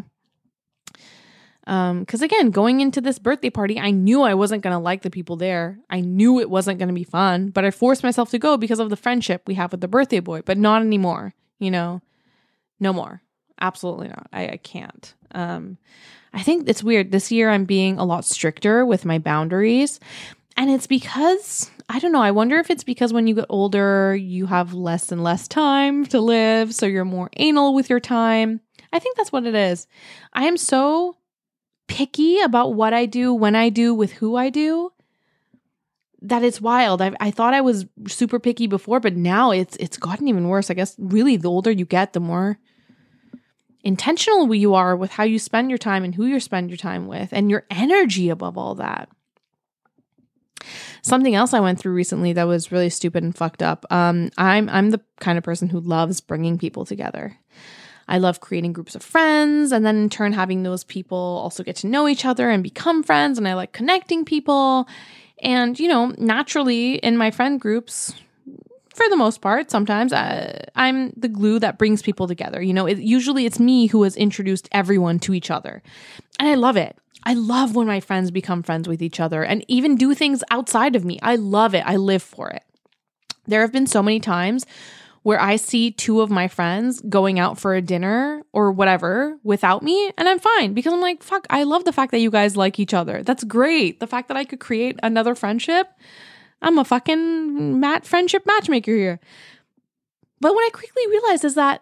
Because again, going into this birthday party, I knew I wasn't going to like the people there. I knew it wasn't going to be fun, but I forced myself to go because of the friendship we have with the birthday boy, but not anymore, no more. Absolutely not. I can't. I think it's weird. This year I'm being a lot stricter with my boundaries. And it's because, I don't know, I wonder if it's because when you get older, you have less and less time to live. So you're more anal with your time. I think that's what it is. I am so picky about what I do, when I do, with who I do, that it's wild. I thought I was super picky before, but now it's gotten even worse. I guess really the older you get, the more intentional you are with how you spend your time and who you spend your time with, and your energy above all that. Something else I went through recently that was really stupid and fucked up. I'm the kind of person who loves bringing people together. I love creating groups of friends, and then in turn having those people also get to know each other and become friends. And I like connecting people. And, naturally in my friend groups, for the most part, sometimes I'm the glue that brings people together. Usually it's me who has introduced everyone to each other. And I love it. I love when my friends become friends with each other and even do things outside of me. I love it. I live for it. There have been so many times where I see two of my friends going out for a dinner or whatever without me, and I'm fine because I'm like, fuck, I love the fact that you guys like each other. That's great. The fact that I could create another friendship, I'm a fucking friendship matchmaker here. But what I quickly realized is that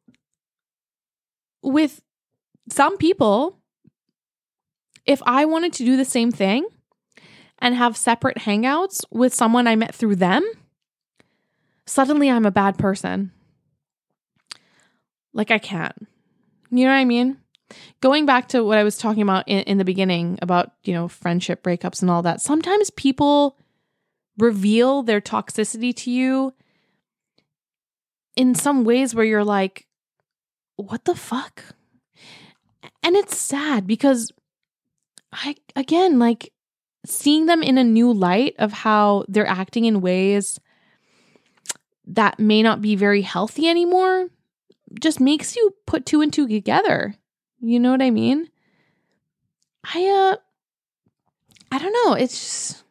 with some people, if I wanted to do the same thing and have separate hangouts with someone I met through them, suddenly I'm a bad person. Like, I can't. You know what I mean? Going back to what I was talking about in the beginning about, friendship breakups and all that, sometimes people reveal their toxicity to you in some ways where you're like, what the fuck? And it's sad because seeing them in a new light of how they're acting in ways that may not be very healthy anymore just makes you put two and two together. You know what I mean? I don't know. It's just,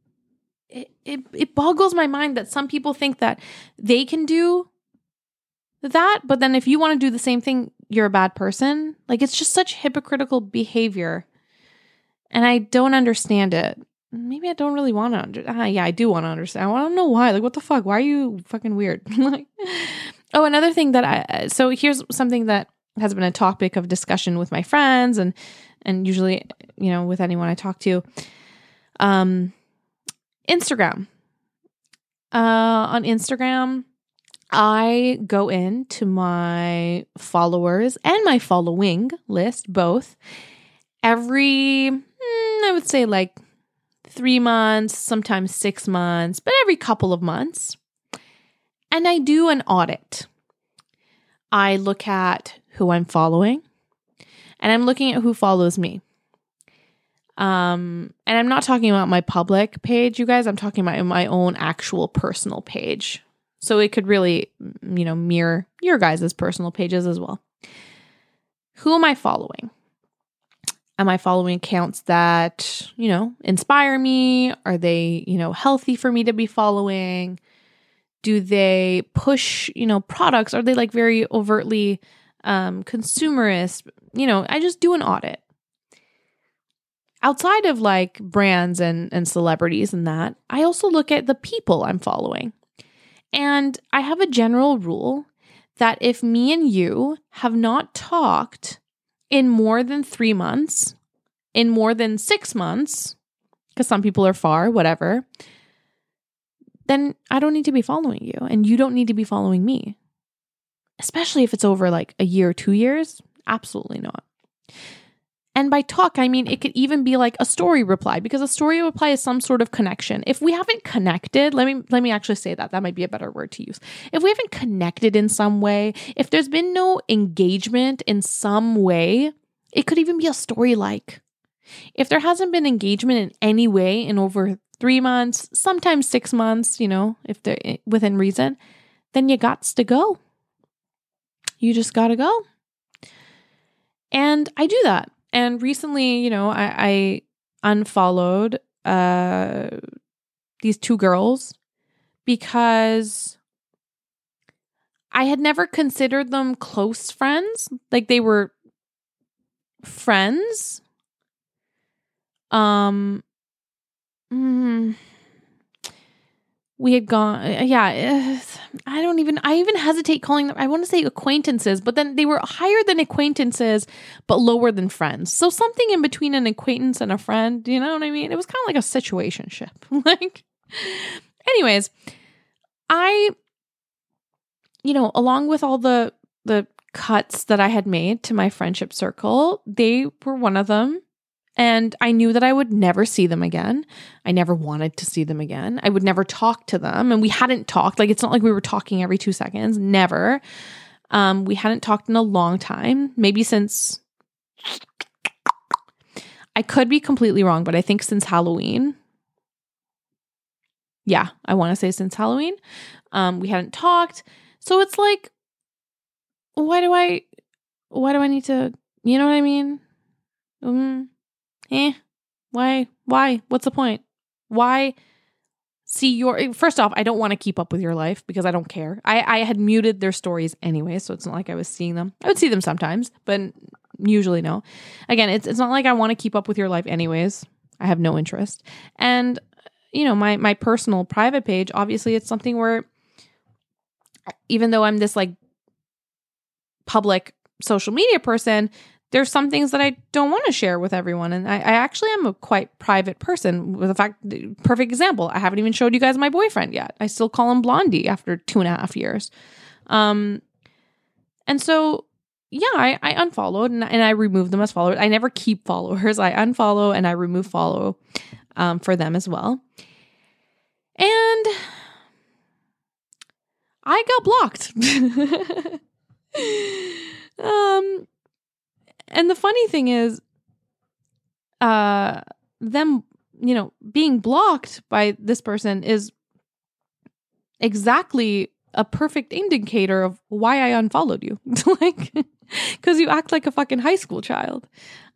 it boggles my mind that some people think that they can do that, but then if you want to do the same thing, you're a bad person. Like, it's just such hypocritical behavior. And I don't understand it. Maybe I don't really want to understand. Yeah, I do want to understand. I don't know why. Like, what the fuck? Why are you fucking weird? Another thing that so here's something that has been a topic of discussion with my friends and usually, with anyone I talk to. Instagram. On Instagram, I go into my followers and my following list, both, every, I would say like 3 months, sometimes 6 months, but every couple of months. And I do an audit. I look at who I'm following, and I'm looking at who follows me. And I'm not talking about my public page, you guys. I'm talking about my own actual personal page. So it could really, mirror your guys' personal pages as well. Who am I following? Am I following accounts that, inspire me? Are they, healthy for me to be following? Do they push, products? Are they like very overtly consumerist? I just do an audit. Outside of like brands and celebrities and that, I also look at the people I'm following. And I have a general rule that if me and you have not talked in more than 3 months, in more than 6 months, because some people are far, whatever, then I don't need to be following you and you don't need to be following me. Especially if it's over like a year or 2 years. Absolutely not. And by talk, I mean, it could even be like a story reply, because a story reply is some sort of connection. If we haven't connected, let me actually say that. That might be a better word to use. If we haven't connected in some way, if there's been no engagement in some way, it could even be a story like. If there hasn't been engagement in any way in over 3 months, sometimes 6 months, if they're within reason, then you gots to go. You just gotta go. And I do that. And recently, I unfollowed these 2 girls because I had never considered them close friends. Like, they were friends. We had gone, I even hesitate calling them, I want to say acquaintances, but then they were higher than acquaintances, but lower than friends. So something in between an acquaintance and a friend, you know what I mean? It was kind of like a situationship. Anyways, along with all the cuts that I had made to my friendship circle, they were one of them. And I knew that I would never see them again. I never wanted to see them again. I would never talk to them. And we hadn't talked. Like, it's not like we were talking every 2 seconds. Never. We hadn't talked in a long time. Maybe since, I could be completely wrong, but I think since Halloween. Yeah, I want to say since Halloween. We hadn't talked. So it's like, why do I need to, you know what I mean? Why? What's the point? Why see first off, I don't want to keep up with your life because I don't care. I had muted their stories anyway, so it's not like I was seeing them. I would see them sometimes, but usually no. Again, it's not like I want to keep up with your life anyways. I have no interest. And, my personal private page, obviously it's something where, even though I'm this like public social media person, there's some things that I don't want to share with everyone. And I actually am a quite private person. With the fact, perfect example, I haven't even showed you guys my boyfriend yet. I still call him Blondie after 2.5 years. And so, yeah, I unfollowed and I removed them as followers. I never keep followers. I unfollow and I remove follow for them as well. And I got blocked. And the funny thing is, them, being blocked by this person is exactly a perfect indicator of why I unfollowed you. Because you act like a fucking high school child.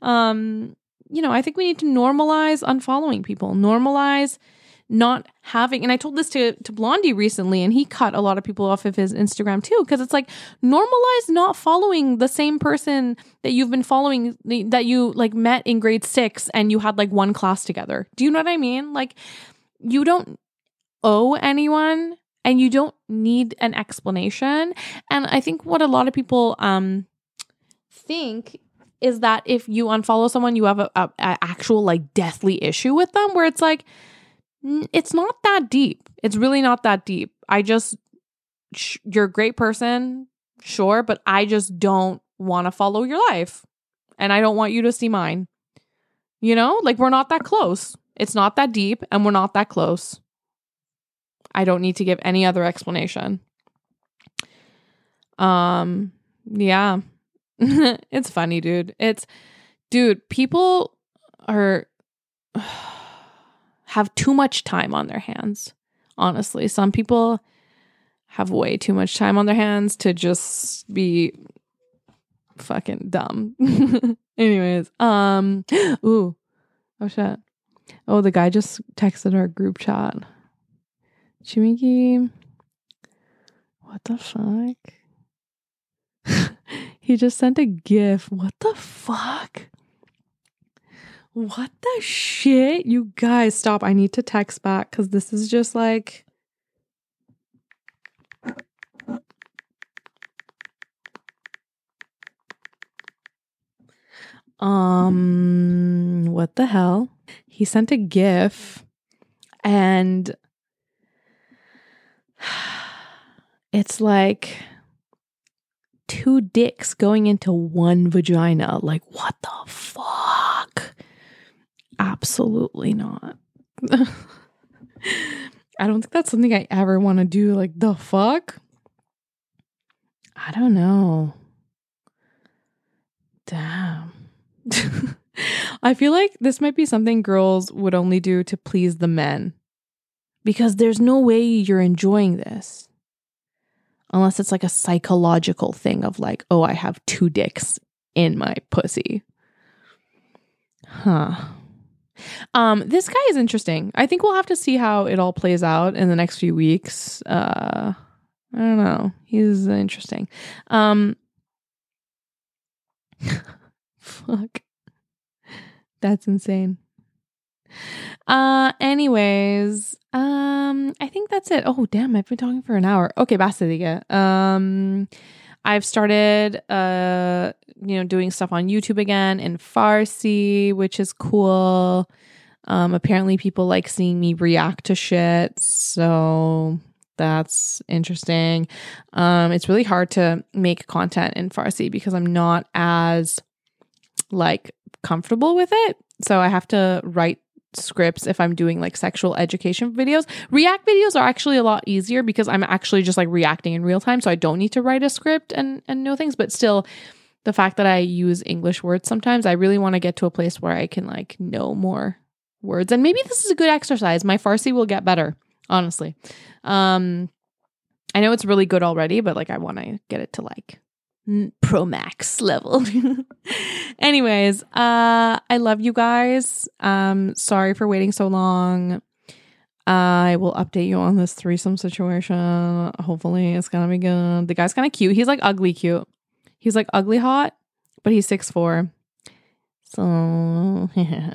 I think we need to normalize unfollowing people, normalize not having, and I told this to Blondie recently, and he cut a lot of people off of his Instagram too, because it's like, normalize not following the same person that you've been following, that you like met in grade 6 and you had like one class together. Do you know what I mean? Like, you don't owe anyone and you don't need an explanation. And I think what a lot of people think is that if you unfollow someone, you have a actual like deathly issue with them, where it's like, it's not that deep. It's really not that deep. You're a great person, sure, but I just don't want to follow your life. And I don't want you to see mine. Like, we're not that close. It's not that deep and we're not that close. I don't need to give any other explanation. Yeah. It's funny, dude. People have too much time on their hands. Honestly, some people have way too much time on their hands to just be fucking dumb. Anyways, ooh, oh shit. Oh, the guy just texted our group chat. Chimiki, what the fuck? He just sent a GIF. What the fuck? What the shit? You guys, stop. I need to text back because this is just like... What the hell? He sent a GIF and it's like 2 dicks going into one vagina. Like, what the fuck? Absolutely not. I don't think that's something I ever want to do. Like, the fuck? I don't know. Damn. I feel like this might be something girls would only do to please the men. Because there's no way you're enjoying this. Unless it's like a psychological thing of like, oh, I have 2 dicks in my pussy. Huh. This guy is interesting. I think we'll have to see how it all plays out in the next few weeks. I don't know. He's interesting. Fuck. That's insane. Anyways, I think that's it. Oh, damn, I've been talking for an hour. Okay, basta diga. I've started, doing stuff on YouTube again in Farsi, which is cool. Apparently people like seeing me react to shit. So that's interesting. It's really hard to make content in Farsi because I'm not as like comfortable with it. So I have to write scripts if I'm doing like sexual education videos. React videos are actually a lot easier because I'm actually just like reacting in real time. So I don't need to write a script and know things, but still the fact that I use English words sometimes, I really want to get to a place where I can like know more words. And maybe this is a good exercise. My Farsi will get better, honestly. I know it's really good already, but like I want to get it to like Pro Max level. Anyways, I love you guys. Sorry for waiting so long. I will update you on this threesome situation. Hopefully it's gonna be good. The guy's kind of cute. He's like ugly cute. He's like ugly hot, but he's 6'4". So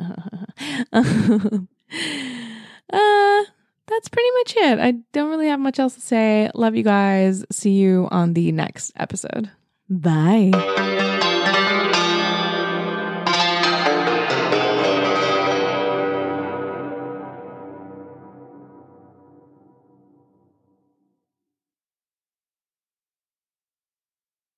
that's pretty much it. I don't really have much else to say. Love you guys. See you on the next episode. Bye.